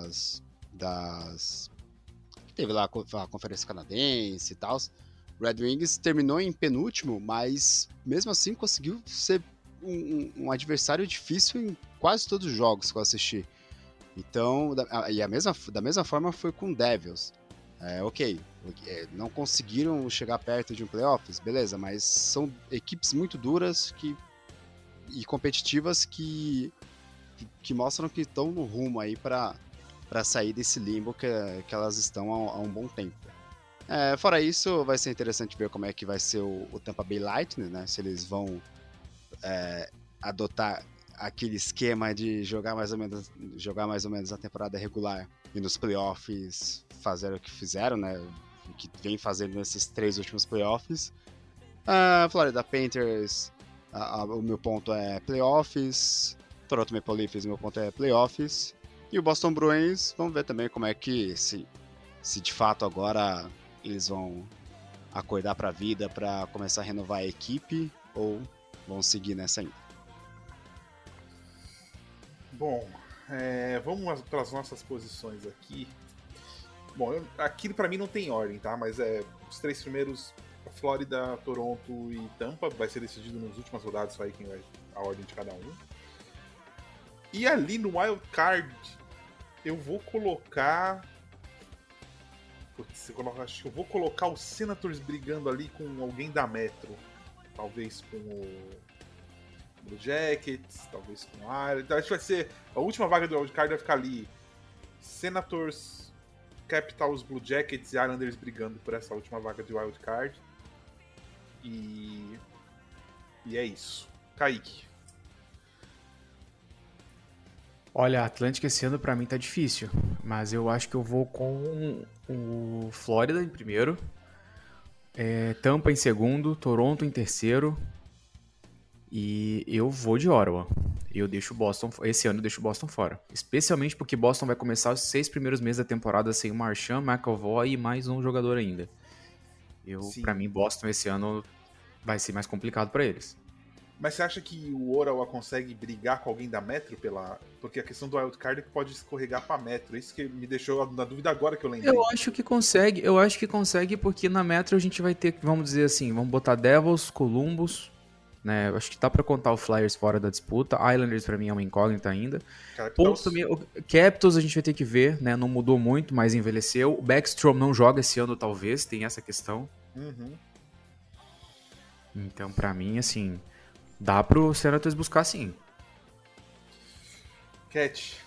que teve lá a Conferência Canadense e tal, o Red Wings terminou em penúltimo, mas mesmo assim conseguiu ser um adversário difícil em quase todos os jogos que eu assisti. Então, da mesma forma foi com o Devils. Não conseguiram chegar perto de um playoffs, beleza, mas são equipes muito duras e competitivas que mostram que estão no rumo aí para sair desse limbo que elas estão há um bom tempo. Fora isso, vai ser interessante ver como é que vai ser o Tampa Bay Lightning, né? Se eles vão adotar aquele esquema de jogar mais ou menos a temporada regular e nos playoffs fazer o que fizeram, né? O que vem fazendo nesses 3 últimos playoffs. Florida Panthers, o meu ponto é playoffs. Toronto Maple Leafs, o meu ponto é playoffs. E o Boston Bruins, vamos ver também como é que se de fato agora eles vão acordar para a vida para começar a renovar a equipe ou vão seguir nessa ainda. Bom, vamos para as nossas posições aqui. Bom, aqui para mim não tem ordem, tá? Mas os 3 primeiros, Flórida, Toronto e Tampa, vai ser decidido nas últimas rodadas, só aí quem vai a ordem de cada um. E ali no Wild Card, eu vou colocar... acho que eu vou colocar o Senators brigando ali com alguém da Metro. Talvez com o Blue Jackets, talvez com o Iron. Então, acho que vai ser... A última vaga do Wild Card vai ficar ali. Senators, Capitals, Blue Jackets e Islanders brigando por essa última vaga de Wild Card. E é isso. Kaique. Olha, Atlântica esse ano pra mim tá difícil, mas eu acho que eu vou com o Flórida em primeiro, Tampa em segundo, Toronto em terceiro e eu vou de Ottawa. Esse ano eu deixo o Boston fora, especialmente porque Boston vai começar os 6 primeiros meses da temporada sem o Marchand, McAvoy e mais um jogador ainda. Pra mim, Boston esse ano vai ser mais complicado pra eles. Mas você acha que o Ottawa consegue brigar com alguém da Metro porque a questão do wildcard é que pode escorregar pra Metro? Isso que me deixou na dúvida agora que eu lembrei. Eu acho que consegue porque na Metro a gente vai ter, vamos dizer assim, vamos botar Devils, Columbus, né? Eu acho que dá pra contar o Flyers fora da disputa. Islanders pra mim é uma incógnita ainda. Capitals a gente vai ter que ver, né? Não mudou muito, mas envelheceu. O Backstrom não joga esse ano, talvez, tem essa questão. Então, pra mim, assim, dá pro Senators buscar sim. Cat.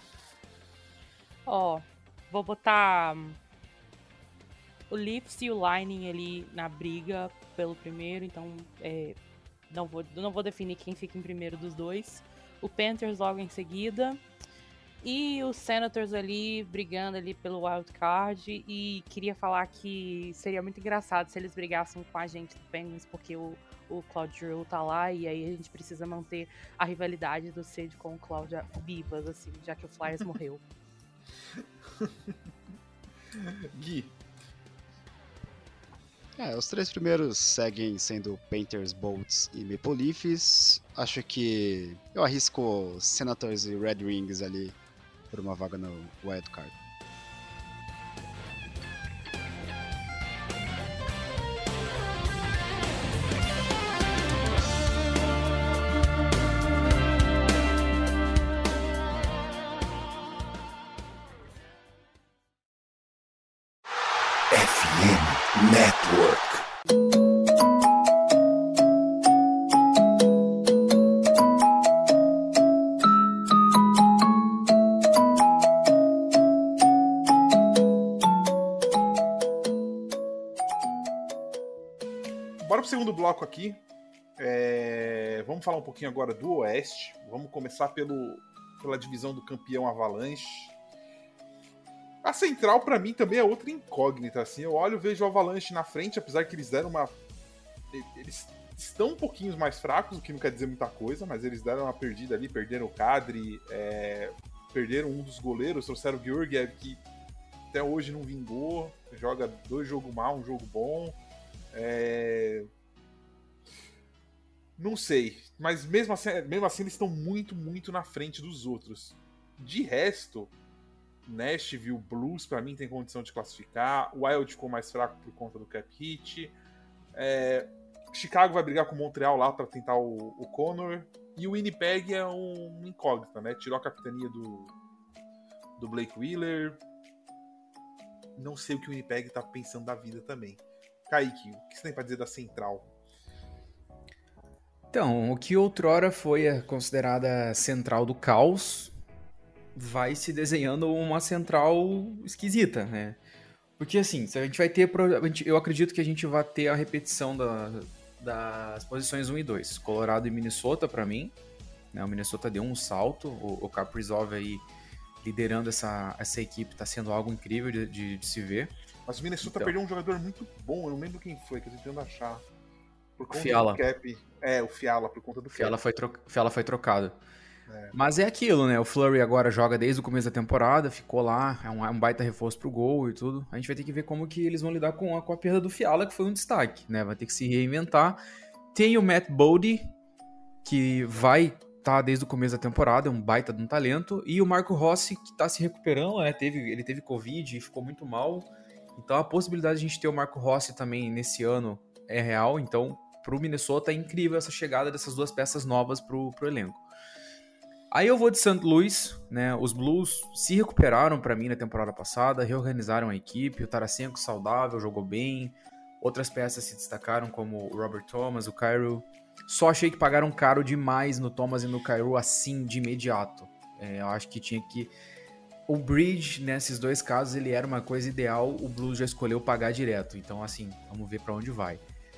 Vou botar o Leafs e o Lightning ali na briga pelo primeiro, então não vou definir quem fica em primeiro dos dois. O Panthers logo em seguida. E os Senators ali brigando ali pelo wildcard. E queria falar que seria muito engraçado se eles brigassem com a gente do Penguins, porque o Claude Giroux tá lá, e aí a gente precisa manter a rivalidade do Sid com o Claude vivas, assim, já que o Flyers morreu. Gui. Os 3 primeiros seguem sendo Panthers, Bolts e Maple Leafs. Acho que eu arrisco Senators e Red Wings ali por uma vaga no wildcard. FM Network. Bora pro segundo bloco aqui. Vamos falar um pouquinho agora do Oeste. Vamos começar pela divisão do campeão Avalanche. A Central, pra mim, também é outra incógnita, assim. Eu olho e vejo o Avalanche na frente, apesar que eles deram uma... Eles estão um pouquinho mais fracos, o que não quer dizer muita coisa, mas eles deram uma perdida ali, perderam o Kadri, perderam um dos goleiros, trouxeram o Georgiev, que até hoje não vingou, joga 2 jogos mal, um jogo bom. Não sei, mas mesmo assim eles estão muito, muito na frente dos outros. De resto... Nashville, Blues, pra mim tem condição de classificar. O Wild ficou mais fraco por conta do cap hit. Chicago vai brigar com o Montreal lá pra tentar o Connor. E o Winnipeg é um incógnita, né? Tirou a capitania do Blake Wheeler. Não sei o que o Winnipeg tá pensando da vida também. Kaique, o que você tem pra dizer da Central? Então, o que outrora foi considerada central do caos vai se desenhando uma central esquisita, né? Porque assim, se a gente vai ter... Eu acredito que a gente vai ter a repetição das posições 1 e 2. Colorado e Minnesota, pra mim. Né? O Minnesota deu um salto. O Kaprizov aí liderando essa equipe tá sendo algo incrível de se ver. Mas o Minnesota perdeu um jogador muito bom. Eu não lembro quem foi, que eu tô tentando achar. Por conta Fiala. do cap. O Fiala, por conta do cap. Fiala foi trocado. Mas é aquilo, né? O Fleury agora joga desde o começo da temporada, ficou lá, é um baita reforço pro gol e tudo. A gente vai ter que ver como que eles vão lidar com a perda do Fiala, que foi um destaque, né? Vai ter que se reinventar. Tem o Matt Boldy, que vai estar desde o começo da temporada, é um baita de um talento. E o Marco Rossi, que tá se recuperando, né? Ele teve Covid e ficou muito mal. Então a possibilidade de a gente ter o Marco Rossi também nesse ano é real. Então, pro Minnesota é incrível essa chegada dessas 2 peças novas pro elenco. Aí eu vou de St. Louis, né? Os Blues se recuperaram pra mim na temporada passada, reorganizaram a equipe, o Tarasenko saudável, jogou bem, outras peças se destacaram como o Robert Thomas, o Kyrou. Só achei que pagaram caro demais no Thomas e no Kyrou assim de imediato. Eu acho que tinha que... O Bridge, nesses 2 casos, ele era uma coisa ideal, o Blues já escolheu pagar direto. Então, assim, vamos ver pra onde vai.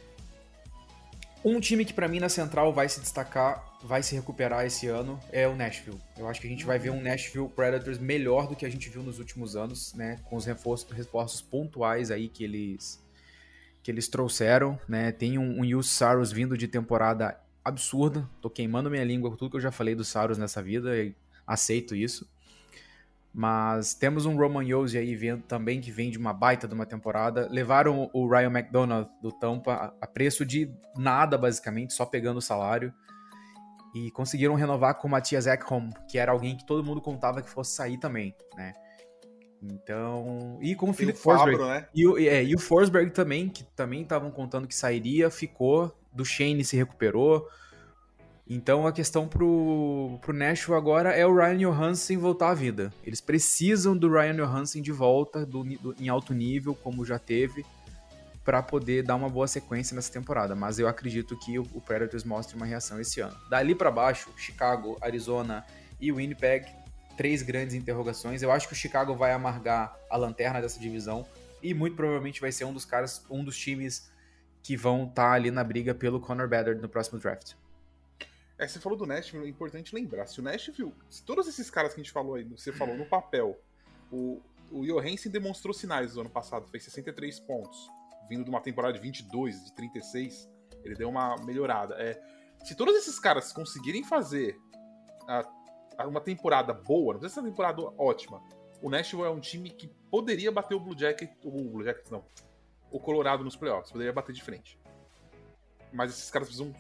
Um time que pra mim na Central vai se destacar, vai se recuperar esse ano, é o Nashville. Eu acho que a gente vai ver um Nashville Predators melhor do que a gente viu nos últimos anos, né? Com os reforços pontuais aí que eles trouxeram, né? Tem um Juuse Saros vindo de temporada absurda. Tô queimando minha língua com tudo que eu já falei do Saros nessa vida e aceito isso. Mas temos um Roman Josi aí também, que vem de uma baita de uma temporada. Levaram o Ryan McDonough do Tampa a preço de nada, basicamente, só pegando o salário. E conseguiram renovar com o Matthias Ekholm, que era alguém que todo mundo contava que fosse sair também, né? Então... E com o Philip Forsberg. Fabro, né? E o Forsberg também, que também estavam contando que sairia, ficou. Do Shane se recuperou. Então a questão pro Nashville agora é o Ryan Johansen voltar à vida. Eles precisam do Ryan Johansen de volta em alto nível, como já teve, para poder dar uma boa sequência nessa temporada. Mas eu acredito que o Predators mostre uma reação esse ano. Dali para baixo, Chicago, Arizona e Winnipeg, 3 grandes interrogações. Eu acho que o Chicago vai amargar a lanterna dessa divisão e muito provavelmente vai ser um dos times que vão estar ali na briga pelo Connor Bedard no próximo draft. Você falou do Nashville, é importante lembrar. Se o Nashville, se todos esses caras que a gente falou aí, você falou no papel, o Johansen demonstrou sinais no ano passado, fez 63 pontos, vindo de uma temporada de 22, de 36, ele deu uma melhorada. Se todos esses caras conseguirem fazer uma temporada boa, não precisa ser uma temporada ótima, o Nashville é um time que poderia bater o Blue Jackets não, o Colorado nos playoffs, poderia bater de frente. Mas esses caras precisam...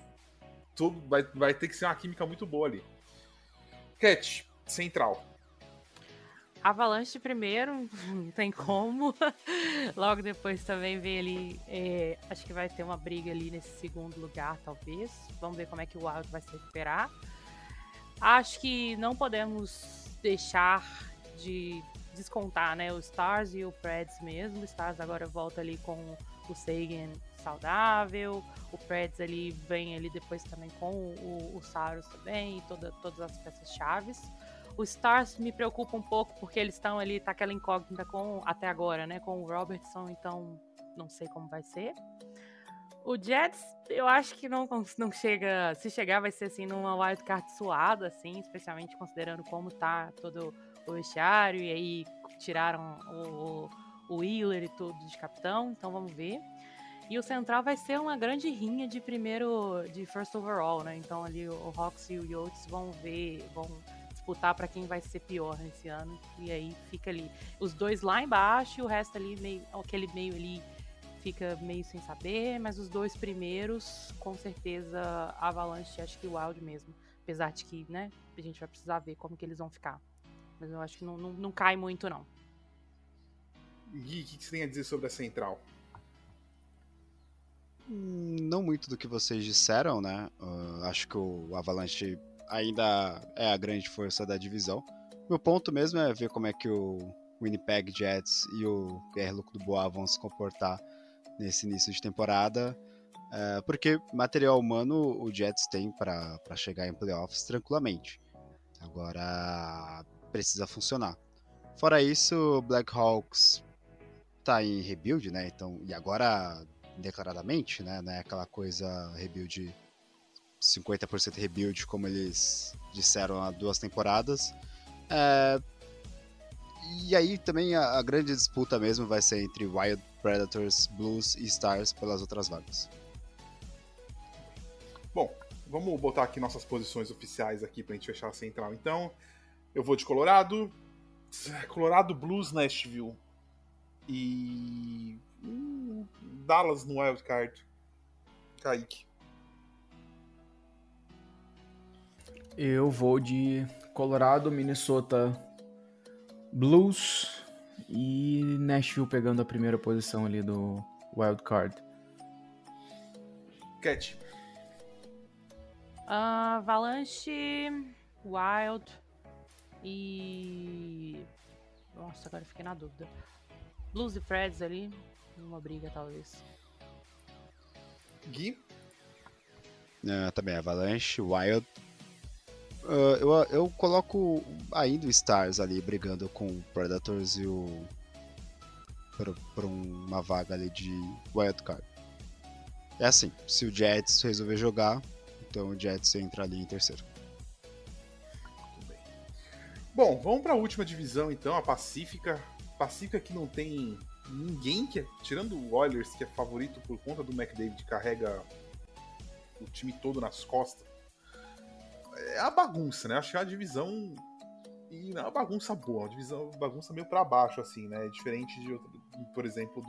Vai ter que ser uma química muito boa ali. Cat, central. Avalanche primeiro, não tem como. Logo depois também vem ali, acho que vai ter uma briga ali nesse segundo lugar, talvez. Vamos ver como é que o Wild vai se recuperar. Acho que não podemos deixar de descontar, né, o Stars e o Preds mesmo. O Stars agora volta ali com o Seguin saudável, o Preds ali vem ali depois também com o Saros também, e todas as peças chaves. O Stars me preocupa um pouco porque eles estão ali, tá aquela incógnita até agora, né, com o Robertson, então não sei como vai ser. O Jets, eu acho que não chega, se chegar vai ser assim numa wildcard suada, assim, especialmente considerando como tá todo o vestiário, e aí tiraram o Wheeler e tudo de capitão, então vamos ver. E o central vai ser uma grande rinha de first overall, né? Então ali o Hawks e o Yotes vão disputar para quem vai ser pior nesse ano. E aí fica ali os dois lá embaixo e o resto ali, aquele meio ali fica meio sem saber, mas os dois primeiros, com certeza, Avalanche, acho que o Wild mesmo. Apesar de que, né, a gente vai precisar ver como que eles vão ficar. Mas eu acho que não cai muito, não. Gui, o que você tem a dizer sobre a central? Não muito do que vocês disseram, né? Acho que o Avalanche ainda é a grande força da divisão. Meu ponto mesmo é ver como é que o Winnipeg Jets e o Pierre-Luc Dubois vão se comportar nesse início de temporada. Porque material humano o Jets tem para chegar em playoffs tranquilamente. Agora precisa funcionar. Fora isso, o Blackhawks tá em rebuild, né? Então, e agora declaradamente, né? Não é aquela coisa rebuild 50% rebuild como eles disseram há 2 temporadas. E aí também a grande disputa mesmo vai ser entre Wild, Predators, Blues e Stars pelas outras vagas. Bom, vamos botar aqui nossas posições oficiais aqui pra gente fechar a central. Então, eu vou de Colorado, Blues, Nashville e Dallas no wildcard. Kaique. Eu vou de Colorado, Minnesota, Blues e Nashville pegando a primeira posição ali do wildcard. Cat. Avalanche, Wild e... Nossa, agora eu fiquei na dúvida. Blues e Preds ali, numa briga talvez. Gui. Também Avalanche, Wild. Eu coloco ainda o Stars ali brigando com o Predators e por uma vaga ali de wildcard. É assim, se o Jets resolver jogar, então o Jets entra ali em terceiro. Muito bem. Bom, vamos para a última divisão então, a Pacífica. Pacífica que não tem ninguém tirando o Oilers, que é favorito por conta do McDavid, carrega o time todo nas costas. É a bagunça, né? Acho que é uma divisão E não é uma bagunça boa, uma bagunça meio pra baixo, assim, né? Diferente de, por exemplo,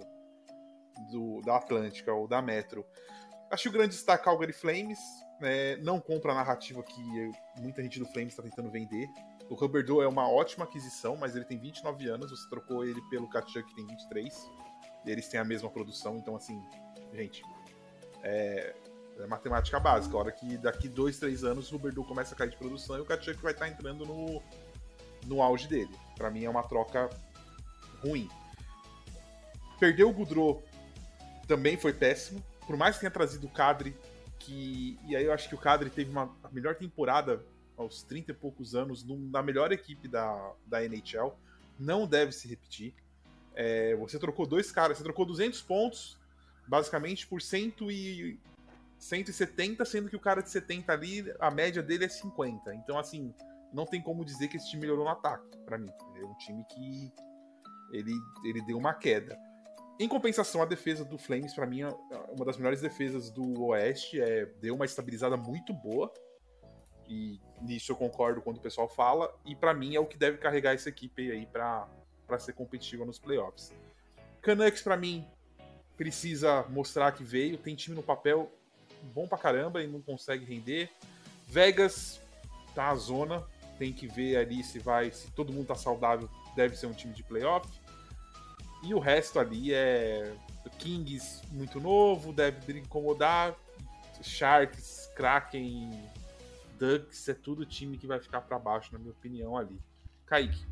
da Atlântica ou da Metro. Acho que o grande destaque é o Calgary Flames, né? Não compra a narrativa que muita gente do Flames está tentando vender. O Huberdeau é uma ótima aquisição, mas ele tem 29 anos, você trocou ele pelo Tkachuk, que tem 23. Eles têm a mesma produção, então assim, gente, é matemática básica. A hora que daqui 2-3 anos o Huberdeau começa a cair de produção e o Tkachuk vai estar entrando no auge dele. Pra mim é uma troca ruim. Perder o Goudreau também foi péssimo. Por mais que tenha trazido o Kadri, e aí eu acho que o Kadri teve a melhor temporada aos 30 e poucos anos na melhor equipe da NHL. Não deve se repetir. Você trocou dois caras, você trocou 200 pontos basicamente por 170, sendo que o cara de 70 ali, a média dele é 50. Então, assim, não tem como dizer que esse time melhorou no ataque, pra mim. É um time que ele deu uma queda. Em compensação, a defesa do Flames, pra mim, é uma das melhores defesas do Oeste. Deu uma estabilizada muito boa. E nisso eu concordo quando o pessoal fala. E pra mim é o que deve carregar essa equipe aí pra ser competitiva nos playoffs. Canucks, pra mim, precisa mostrar que veio. Tem time no papel bom pra caramba e não consegue render. Vegas tá a zona. Tem que ver ali se todo mundo tá saudável, deve ser um time de playoff. E o resto ali é Kings muito novo, deve incomodar. Sharks, Kraken, Ducks, é tudo time que vai ficar pra baixo, na minha opinião, ali. Kaique.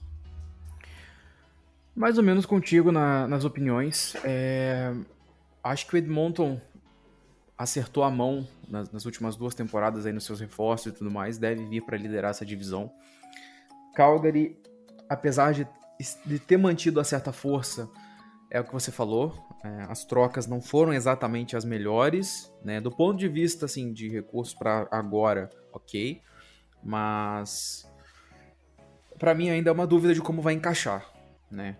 Mais ou menos contigo nas opiniões. Acho que o Edmonton acertou a mão nas últimas 2 temporadas aí nos seus reforços e tudo mais, deve vir para liderar essa divisão. Calgary, apesar de ter mantido a certa força, é o que você falou, as trocas não foram exatamente as melhores, né? Do ponto de vista assim, de recursos para agora, ok, mas para mim ainda é uma dúvida de como vai encaixar, né?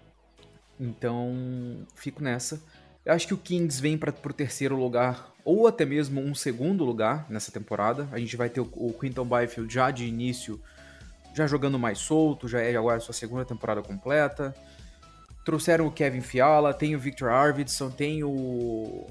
Então, fico nessa. Eu acho que o Kings vem para o 3º lugar, ou até mesmo um 2º lugar nessa temporada. A gente vai ter o Quinton Byfield já de início, já jogando mais solto, já é agora a sua 2ª temporada completa. Trouxeram o Kevin Fiala, tem o Victor Arvidsson, tem o...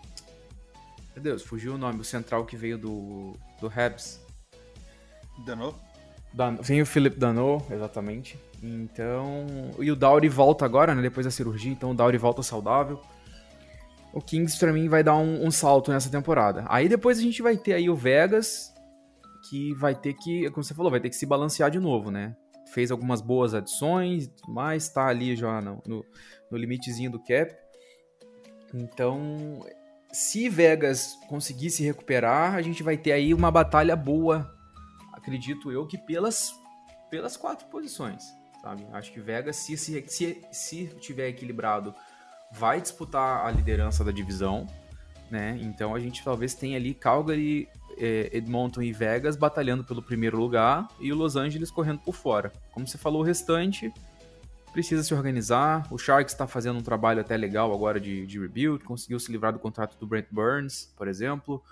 Meu Deus, fugiu o nome, o central que veio do Habs. Danault? Vem o Philip Danault, exatamente. Então... E o Doughty volta agora, né, depois da cirurgia, então o Doughty volta saudável. O Kings, pra mim, vai dar um salto nessa temporada. Aí depois a gente vai ter aí o Vegas, que vai ter que, como você falou, vai ter que se balancear de novo, né? Fez algumas boas adições, mas tá ali já no limitezinho do cap. Então, se Vegas conseguir se recuperar, a gente vai ter aí uma batalha boa, acredito eu, que pelas 4 posições, sabe? Acho que Vegas, se tiver equilibrado, vai disputar a liderança da divisão, né? Então a gente talvez tenha ali Calgary, Edmonton e Vegas batalhando pelo 1º lugar e o Los Angeles correndo por fora. Como você falou, o restante precisa se organizar. O Sharks está fazendo um trabalho até legal agora de rebuild, conseguiu se livrar do contrato do Brent Burns, por exemplo.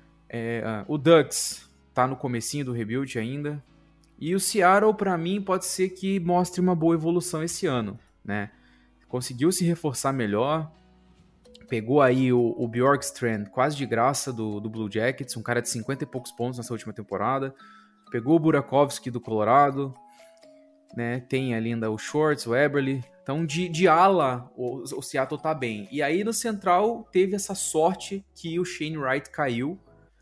O Ducks está no comecinho do rebuild ainda. E o Seattle, para mim, pode ser que mostre uma boa evolução esse ano, né? Conseguiu se reforçar melhor, pegou aí o Bjorkstrand quase de graça do Blue Jackets, um cara de 50 e poucos pontos nessa última temporada, pegou o Burakovsky do Colorado, né? Tem ali ainda o Shorts, o Eberle, então de ala o Seattle tá bem. E aí no central teve essa sorte que o Shane Wright caiu,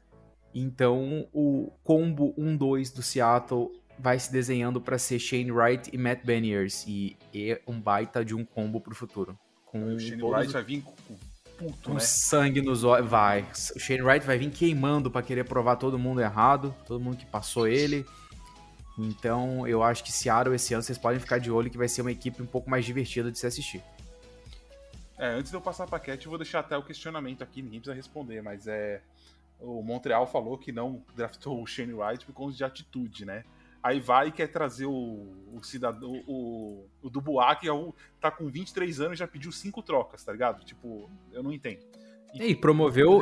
então o combo 1-2 do Seattle vai se desenhando para ser Shane Wright e Matt Beniers, e é um baita de um combo pro futuro. O Shane Wright vai vir com sangue nos olhos, vai. O Shane Wright vai vir queimando para querer provar todo mundo errado, todo mundo que passou ele. Então eu acho que Seattle esse ano vocês podem ficar de olho que vai ser uma equipe um pouco mais divertida de se assistir. Antes de eu passar pra Cat, eu vou deixar até o questionamento aqui, ninguém precisa responder, mas o Montreal falou que não draftou o Shane Wright por conta de atitude, né? Aí vai e quer trazer o cidadão, o Dubois, que tá com 23 anos e já pediu 5 trocas, tá ligado? Tipo, eu não entendo. E promoveu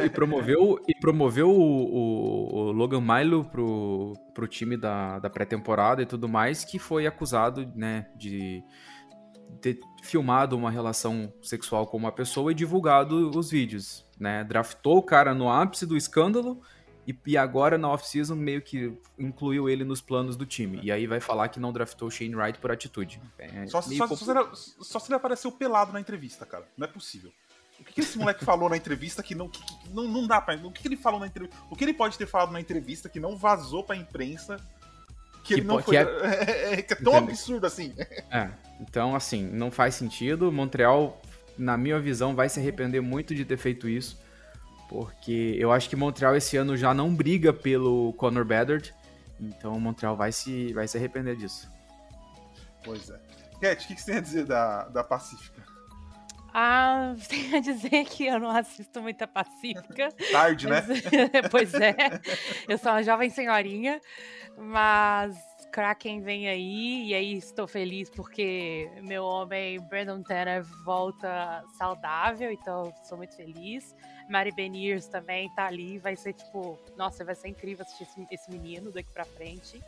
o Logan Milo pro time da pré-temporada e tudo mais, que foi acusado, né, de ter filmado uma relação sexual com uma pessoa e divulgado os vídeos, né? Draftou o cara no ápice do escândalo e agora na off-season meio que incluiu ele nos planos do time. E aí vai falar que não draftou o Shane Wright por atitude. Só se ele apareceu pelado na entrevista, cara. Não é possível. O que esse moleque falou na entrevista que não dá pra... O que ele falou na entrevista? O que ele pode ter falado na entrevista que não vazou pra imprensa que ele não foi... Que é tão absurdo assim. Então, assim, não faz sentido. Montreal, na minha visão, vai se arrepender muito de ter feito isso, porque eu acho que Montreal esse ano já não briga pelo Connor Bedard, então Montreal vai se arrepender disso. Pois é. Cat, o que você tem a dizer da Pacífica? Tenho a dizer que eu não assisto muita Pacífica. Tarde, né? Pois é. Eu sou uma jovem senhorinha, mas Kraken vem aí, e aí estou feliz porque meu homem Brandon Tanev volta saudável, então sou muito feliz. Mary Beniers também tá ali, vai ser tipo... Nossa, vai ser incrível assistir esse menino daqui pra frente.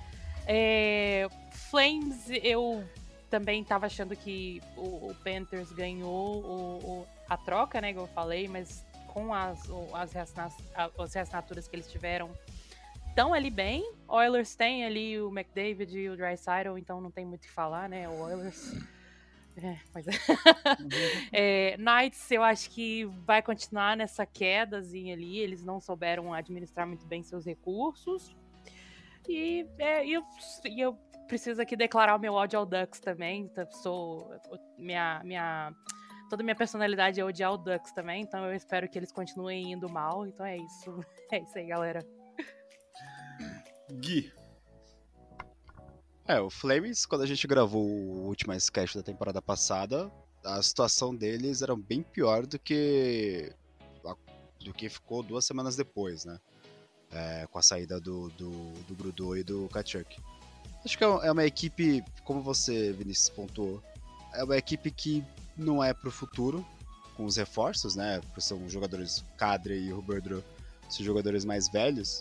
Flames, eu também tava achando que o Panthers ganhou a troca, né, que eu falei, mas com as reassinaturas que eles tiveram, estão ali bem. Oilers tem ali o McDavid e o Draisaitl, então não tem muito o que falar, né, o Oilers. Pois é. Knights, eu acho que vai continuar nessa quedazinha ali, eles não souberam administrar muito bem seus recursos. E eu preciso aqui declarar o meu ódio ao Ducks também. Então, toda minha personalidade é odiar o Ducks também, então eu espero que eles continuem indo mal. Então é isso. É isso aí, galera. Gui. O Flames, quando a gente gravou o último sketch da temporada passada, a situação deles era bem pior do que ficou 2 semanas depois, né? Com a saída do Grudot e do Tkachuk. Acho que é uma equipe, como você, Vinícius, pontuou, é uma equipe que não é pro futuro, com os reforços, né? Porque são jogadores, Kadri e Huberdeau, são jogadores mais velhos.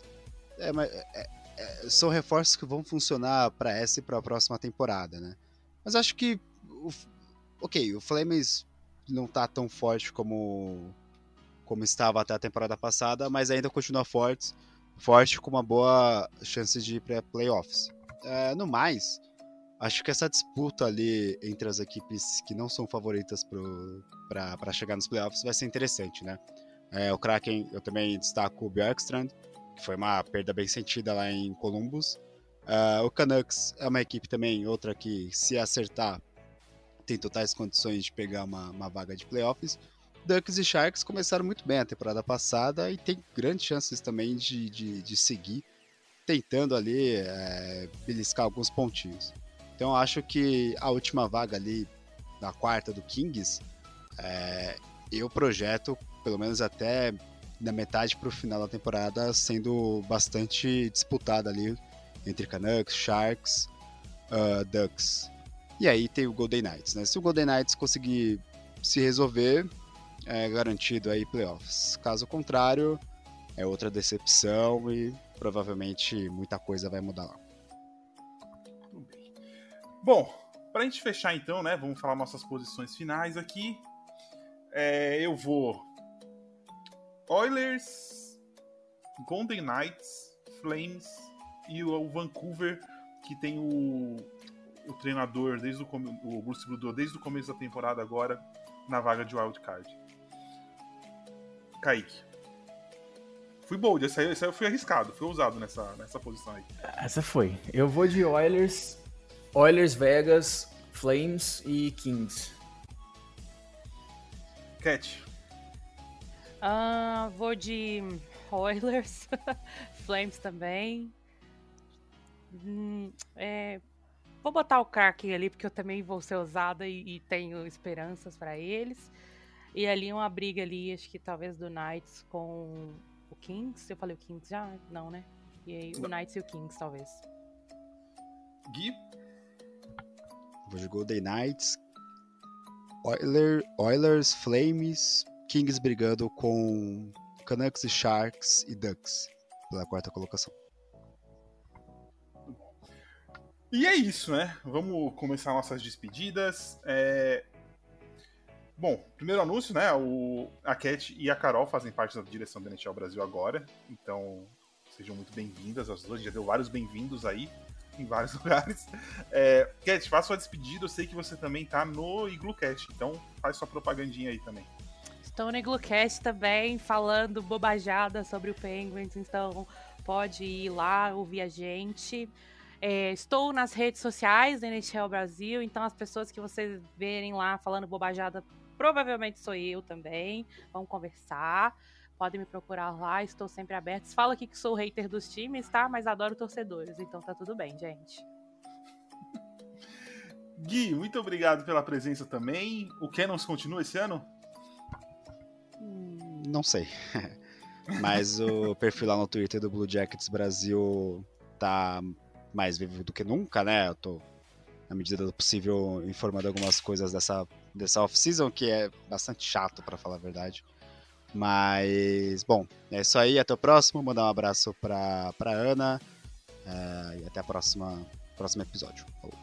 São reforços que vão funcionar para essa e para a próxima temporada, né? Mas acho que o Flames não tá tão forte como estava até a temporada passada, mas ainda continua forte com uma boa chance de ir para playoffs. No mais, acho que essa disputa ali entre as equipes que não são favoritas para chegar nos playoffs vai ser interessante, né? O Kraken, eu também destaco o Bjorkstrand, que foi uma perda bem sentida lá em Columbus. O Canucks é uma equipe também, outra que, se acertar, tem totais condições de pegar uma vaga de playoffs. Ducks e Sharks começaram muito bem a temporada passada e tem grandes chances também de seguir tentando ali beliscar alguns pontinhos. Então eu acho que a última vaga ali, na quarta do Kings, eu projeto, pelo menos até da metade para o final da temporada, sendo bastante disputada ali entre Canucks, Sharks, Ducks. E aí tem o Golden Knights, né? Se o Golden Knights conseguir se resolver, é garantido aí playoffs. Caso contrário, é outra decepção e provavelmente muita coisa vai mudar lá. Bom, pra gente fechar então, né? Vamos falar nossas posições finais aqui. Eu vou Oilers, Golden Knights, Flames e o Vancouver, que tem o treinador o Bruce Grudot desde o começo da temporada agora na vaga de wildcard. Kaique. Fui bold, esse aí eu fui arriscado, fui ousado nessa posição aí. Essa foi. Eu vou de Oilers, Vegas, Flames e Kings. Cat. Vou de Oilers, Flames também. Vou botar o Kraken ali, porque eu também vou ser ousada e tenho esperanças para eles. E ali uma briga ali, acho que talvez do Knights com o Kings. Eu falei o Kings já? Não, né? E aí o Knights e o Kings, talvez. Gui? Vou de Golden Knights, Oilers, Flames Kings brigando com Canucks e Sharks e Ducks pela 4ª colocação. E é isso, né? Vamos começar nossas despedidas. Bom, primeiro anúncio, né? A Cat e a Carol fazem parte da direção da NHL Brasil agora. Então, sejam muito bem-vindas as duas. A gente já deu vários bem-vindos aí, em vários lugares. Cat, faça sua despedida. Eu sei que você também tá no IgluCast, então faz sua propagandinha aí também. Estou no IgluCast também, falando bobajada sobre o Penguins, então pode ir lá ouvir a gente. Estou nas redes sociais da NHL Brasil, então as pessoas que vocês verem lá falando bobajada, provavelmente sou eu também. Vamos conversar, podem me procurar lá, estou sempre aberto. Fala aqui que sou hater dos times, tá? Mas adoro torcedores, então tá tudo bem, gente. Gui, muito obrigado pela presença também. O Cannons continua esse ano? Não sei. Mas o perfil lá no Twitter do Blue Jackets Brasil tá mais vivo do que nunca, né? Eu tô, na medida do possível, informando algumas coisas dessa off-season, que é bastante chato, pra falar a verdade. Mas, bom, é isso aí. Até o próximo. Mandar um abraço pra Ana. E até o próximo episódio. Falou.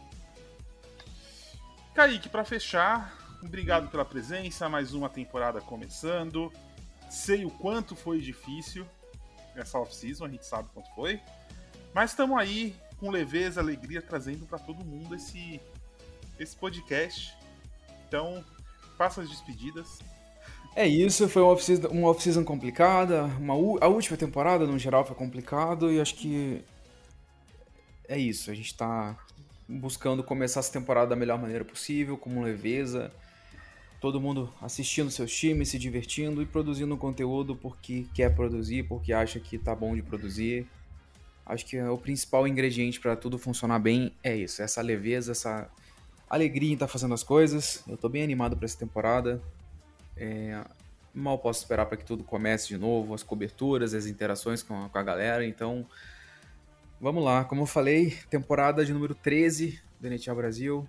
Kaique, pra fechar, obrigado pela presença. Mais uma temporada começando. Sei o quanto foi difícil essa off-season, a gente sabe quanto foi. Mas estamos aí, com leveza, alegria, trazendo para todo mundo esse podcast. Então, faça as despedidas. É isso, foi uma off-season complicada. A última temporada, no geral, foi complicado. E acho que é isso. A gente tá buscando começar essa temporada da melhor maneira possível, com leveza. Todo mundo assistindo seus times, se divertindo e produzindo conteúdo porque quer produzir, porque acha que tá bom de produzir. Acho que o principal ingrediente para tudo funcionar bem é isso, essa leveza, essa alegria em estar fazendo as coisas. Eu tô bem animado para essa temporada. Mal posso esperar para que tudo comece de novo, as coberturas, as interações com a galera. Então, vamos lá. Como eu falei, temporada de número 13 do NHL Brasil.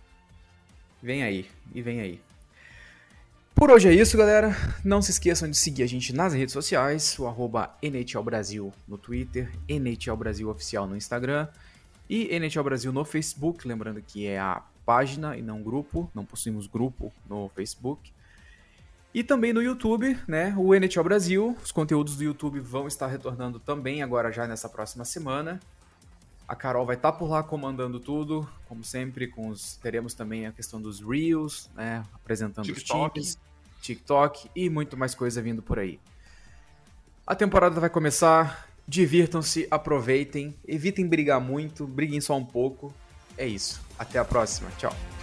Vem aí, e vem aí. Por hoje é isso, galera. Não se esqueçam de seguir a gente nas redes sociais, o @NHLBrasil no Twitter, NHL Brasil Oficial no Instagram e NHL Brasil no Facebook. Lembrando que é a página e não grupo, não possuímos grupo no Facebook. E também no YouTube, né, o NHL Brasil. Os conteúdos do YouTube vão estar retornando também agora já nessa próxima semana. A Carol vai estar por lá comandando tudo, como sempre, teremos também a questão dos Reels, né, apresentando TikTok. os times, TikTok e muito mais coisa vindo por aí. A temporada vai começar, divirtam-se, aproveitem, evitem brigar muito, briguem só um pouco. É isso, até a próxima, tchau.